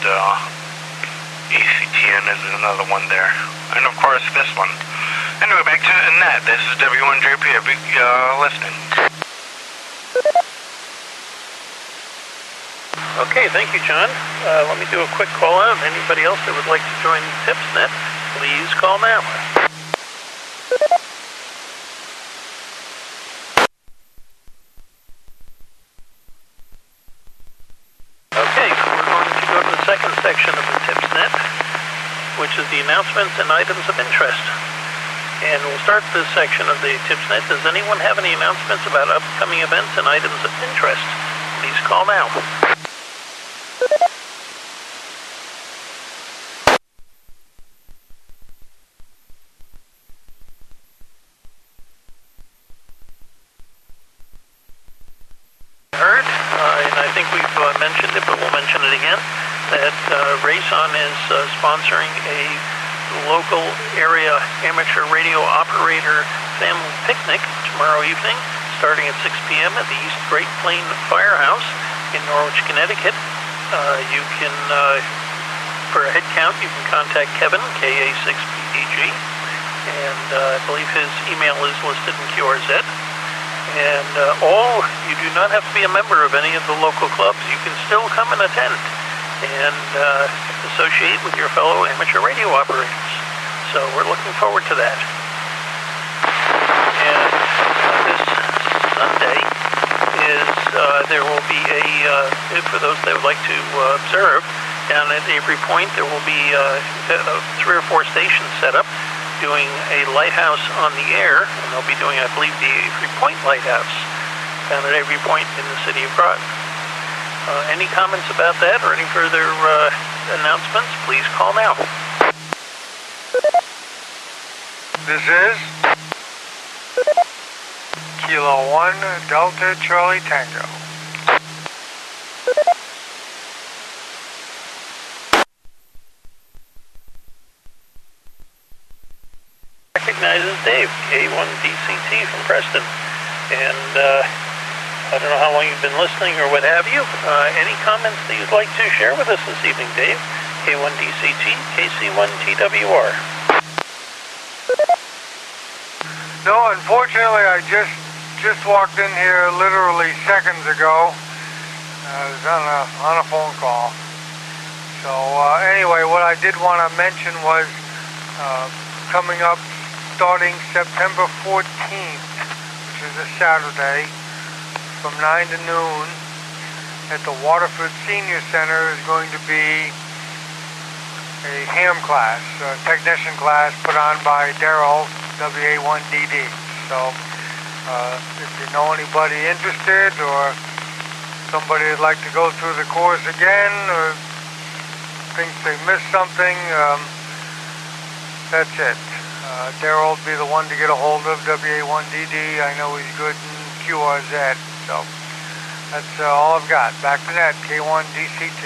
ECTN is another one there. And of course this one. Anyway, back to net. This is W1JP, a big listening. Okay, thank you, John. Let me do a quick call out. Anybody else that would like to join TipsNet, please call now. Okay, we're going to go to the second section of the TipsNet, which is the announcements and items of interest. And we'll start this section of the TipsNet. Does anyone have any announcements about upcoming events and items of interest? Please call now. And I think we've mentioned it, but we'll mention it again, that Rayson is sponsoring a local area amateur radio operator family picnic tomorrow evening, starting at 6 p.m. at the East Great Plain Firehouse in Norwich, Connecticut. You can, for a head count, you can contact Kevin, KA6PDG, and I believe his email is listed in QRZ. And you do not have to be a member of any of the local clubs. You can still come and attend and associate with your fellow amateur radio operators. So we're looking forward to that. And this Sunday is, there will be for those that would like to observe, down at Avery Point, there will be 3 or 4 stations set up doing a lighthouse on the air, and they'll be doing, I believe, the Avery Point Lighthouse down at Avery Point in the city of Groton. Any comments about that or any further announcements, please call now. This is Kilo 1 Delta Charlie Tango. recognizes Dave, K1DCT from Preston. And I don't know how long you've been listening or what have you. Any comments that you'd like to share with us this evening, Dave? K1DCT, KC1TWR. No, unfortunately, I just walked in here literally seconds ago. I was on a phone call. So anyway, what I did want to mention was coming up starting September 14th, which is a Saturday, from 9 to noon at the Waterford Senior Center is going to be a ham class, a technician class put on by Daryl, WA1DD. So if you know anybody interested or somebody would like to go through the course again or thinks they missed something, that's it. Daryl will be the one to get a hold of, WA1DD. I know he's good in QRZ. So that's all I've got. Back to that, K1DCT.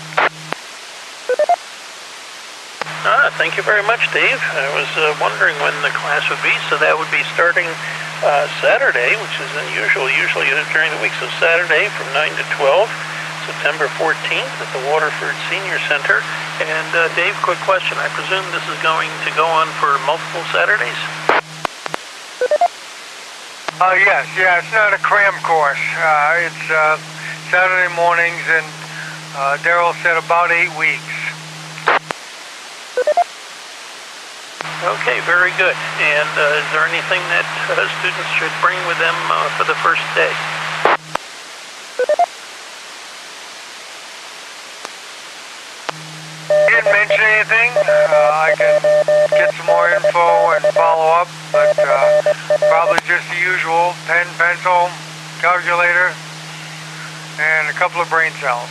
Thank you very much, Dave. I was wondering when the class would be, so that would be starting Saturday, which is unusual. Usually during the week, so Saturday from 9 to 12, September 14th at the Waterford Senior Center. And Dave, quick question. I presume this is going to go on for multiple Saturdays? Yes, it's not a cram course. It's Saturday mornings, and Daryl said about 8 weeks. Okay, very good. And is there anything that students should bring with them for the first day? He didn't mention anything. I can get some more info and follow up, but probably just the usual: pen, pencil, calculator, and a couple of brain cells.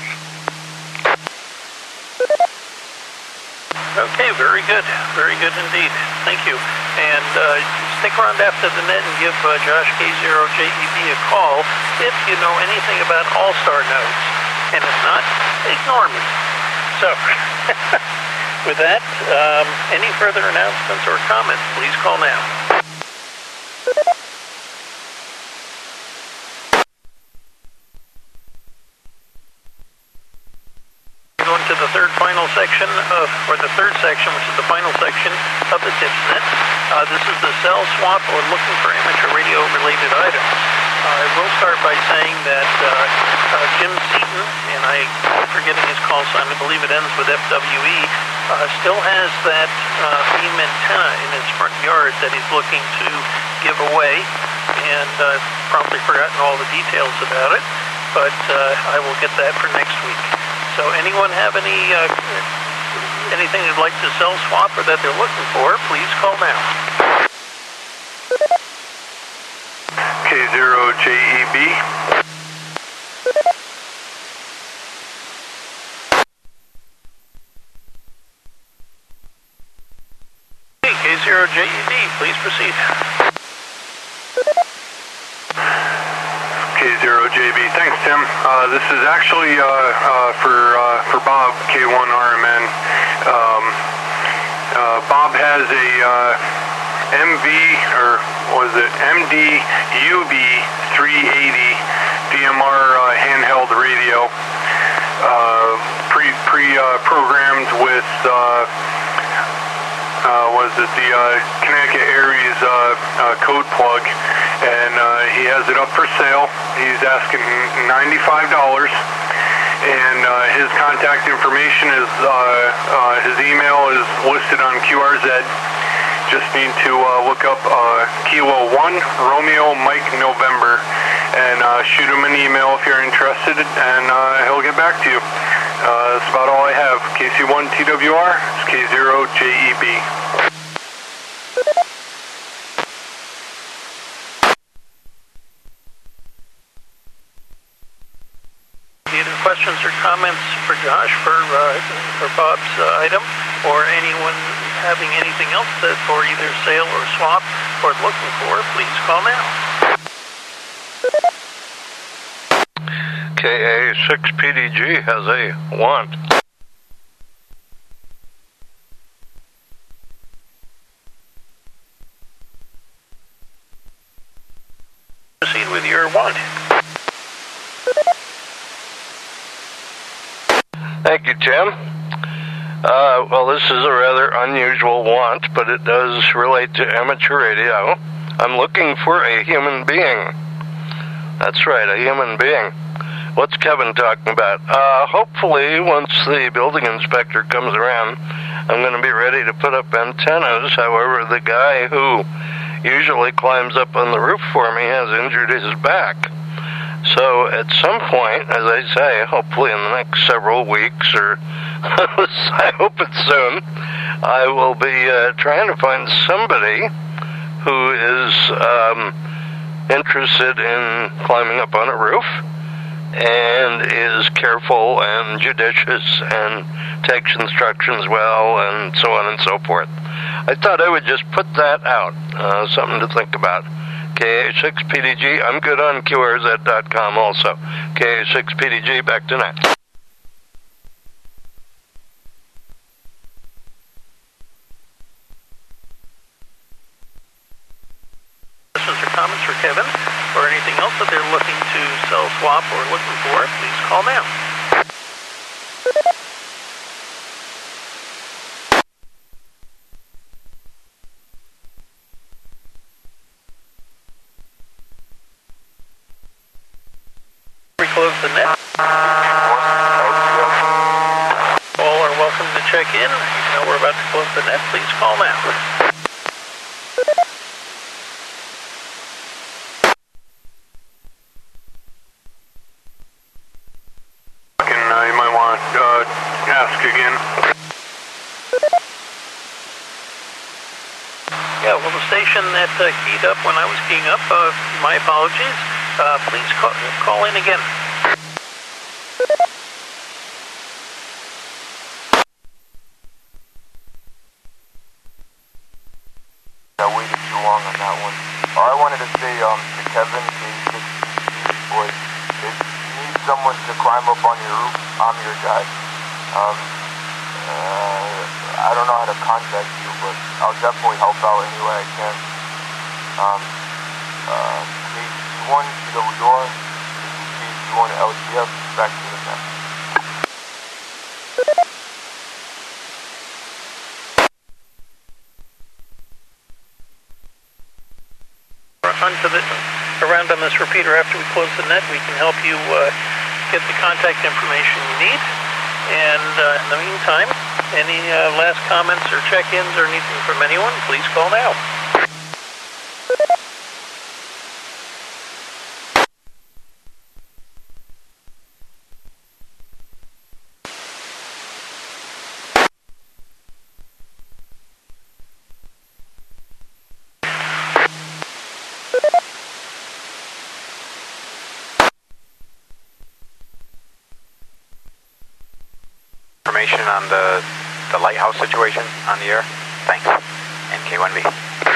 Okay, very good indeed. Thank you. And stick around after the net and give Josh K0JEB a call if you know anything about All-Star nodes. And if not, ignore me. So, with that, any further announcements or comments, please call now. Going to the third section, which is the final section of the TipsNet. This is the sell, swap, or looking for amateur radio-related items. I will start by saying that Jim Seaton, and I'm forgetting his call sign, I believe it ends with FWE, still has that beam antenna in his front yard that he's looking to give away, and I've promptly forgotten all the details about it, but I will get that for next week. So anyone have anything they'd like to sell, swap, or that they're looking for, please call now. K0JEB. K0JEB, please proceed. K0JB. Thanks, Tim. This is actually for Bob, K1RMN. Bob has a MDUB 380 DMR handheld radio, pre-programmed with the Connecticut Aries code plug, and he has it up for sale. He's asking $95, and his contact information is his email is listed on QRZ. Just need to look up Kilo 1 Romeo Mike November and shoot him an email if you're interested, and he'll get back to you. That's about all I have. KC1TWR, it's K0JEB. Either questions or comments for Josh for Bob's item, or anyone having anything else that for either sale or swap or looking for, please call now. KA6PDG has a want. proceed with your want. Thank you, Tim. Well, this is a rather unusual want, but it does relate to amateur radio. I'm looking for a human being. That's right, a human being. What's Kevin talking about? Hopefully, once the building inspector comes around, I'm going to be ready to put up antennas. However, the guy who usually climbs up on the roof for me has injured his back. So at some point, as I say, hopefully in the next several weeks, or I hope it's soon, I will be trying to find somebody who is interested in climbing up on a roof and is careful and judicious and takes instructions well and so on and so forth. I thought I would just put that out, something to think about. KA6PDG, I'm good on QRZ.com also. KA6PDG, back to net. Questions or comments for Kevin, or anything else that they're looking to sell, swap, or looking for, please call now. We close the net. All are welcome to check in. You know we're about to close the net. Please call now. You might want to ask again. Yeah, well, the station that keyed up when I was keying up, my apologies. Please call in again. I waited too long on that one. I wanted to say to Kevin, boy, if you need someone to climb up on your roof, I'm your guy. I don't know how to contact you, but I'll definitely help out any way I can. KC1 CWR, KC1 LTF, back to the net. Around on this repeater after we close the net, we can help you get the contact information you need. And in the meantime, any last comments or check-ins or anything from anyone, please call now. Information on the lighthouse situation on the air? Thanks. NK1B.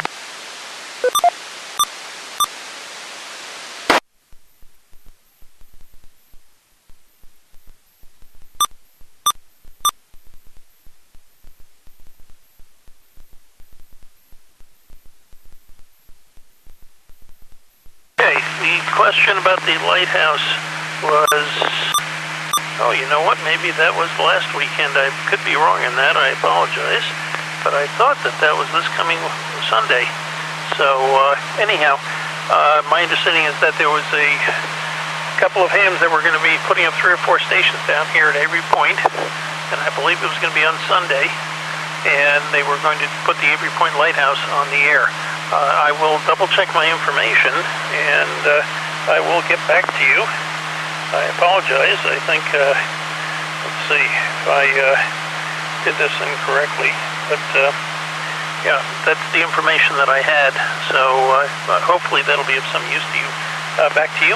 Okay, the question about the lighthouse was... Oh, you know what? Maybe that was last weekend. I could be wrong in that. I apologize. But I thought that was this coming Sunday. So, anyhow, my understanding is that there was a couple of hams that were going to be putting up 3 or 4 stations down here at Avery Point. And I believe it was going to be on Sunday. And they were going to put the Avery Point Lighthouse on the air. I will double-check my information, and I will get back to you. I apologize. I think, let's see if I did this incorrectly. But, yeah, that's the information that I had. So hopefully that'll be of some use to you. Back to you.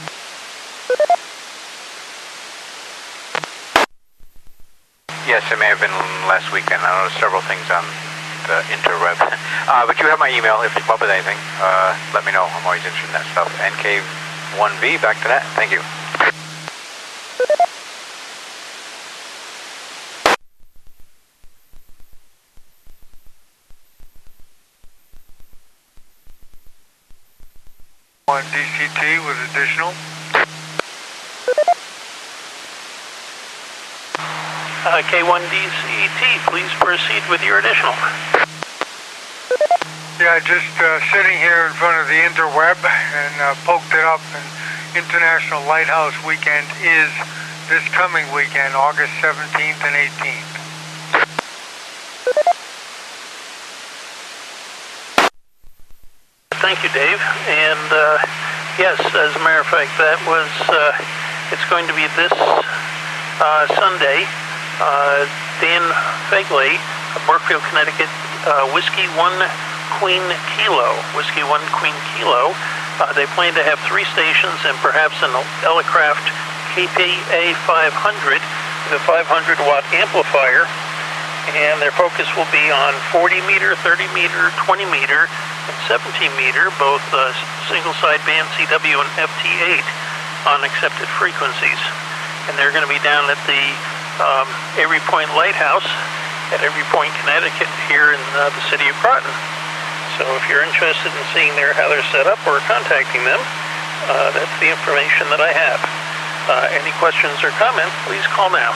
Yes, it may have been last weekend. I noticed several things on the interweb. But you have my email. If you come up with anything, let me know. I'm always interested in that stuff. NK1B, back to that. Thank you. on DCT with additional. K1DCT, please proceed with your additional. Yeah, just sitting here in front of the interweb and poked it up, and International Lighthouse Weekend is this coming weekend, August 17th and 18th. Thank you, Dave. And yes, as a matter of fact, that was, it's going to be this Sunday. Dan Fegley of Brookfield, Connecticut, Whiskey 1 Queen Kilo. Whiskey 1 Queen Kilo. They plan to have 3 stations and perhaps an Elecraft KPA 500 with a 500-watt amplifier. And their focus will be on 40 meter, 30 meter, 20 meter, and 17 meter, both single sideband CW and FT8 on accepted frequencies. And they're going to be down at the Avery Point Lighthouse at Avery Point, Connecticut, here in the city of Groton. So if you're interested in seeing how they're set up or contacting them, that's the information that I have. Any questions or comments, please call now.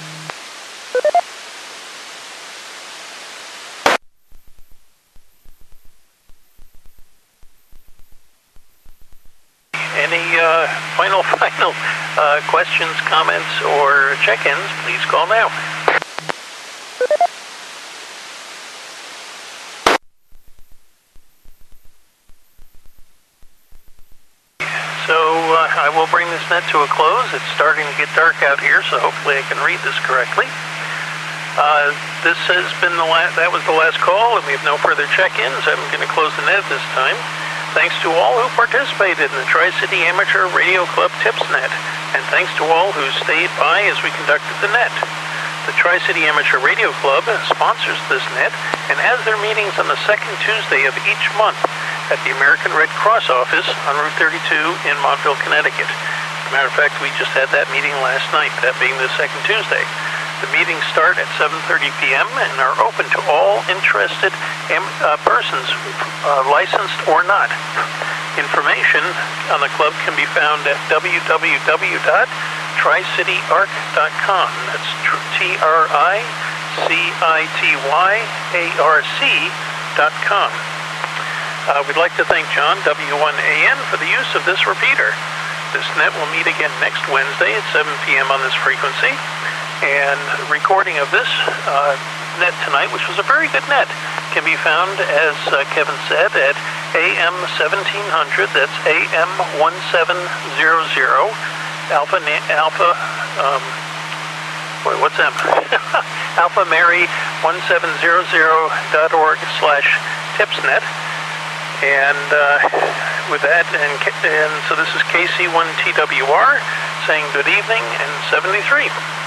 Any final questions, comments, or check-ins, please call now. So I will bring this net to a close. It's starting to get dark out here, so hopefully I can read this correctly. This has been that was the last call, and we have no further check-ins. I'm going to close the net this time. Thanks to all who participated in the Tri-City Amateur Radio Club Tips Net, and thanks to all who stayed by as we conducted the net. The Tri-City Amateur Radio Club sponsors this net and has their meetings on the second Tuesday of each month at the American Red Cross office on Route 32 in Montville, Connecticut. As a matter of fact, we just had that meeting last night, that being the second Tuesday. The meetings start at 7:30 p.m. and are open to all interested persons, licensed or not. Information on the club can be found at www.tricityarc.com. That's TRICITYARC.com. We'd like to thank John W1AN for the use of this repeater. This net will meet again next Wednesday at 7 p.m. on this frequency. And recording of this net tonight, which was a very good net, can be found, as Kevin said, at AM 1700. That's AM 1700. Alpha Mary 1700.org/tipsnet. And with that, and so this is KC1TWR saying good evening and 73.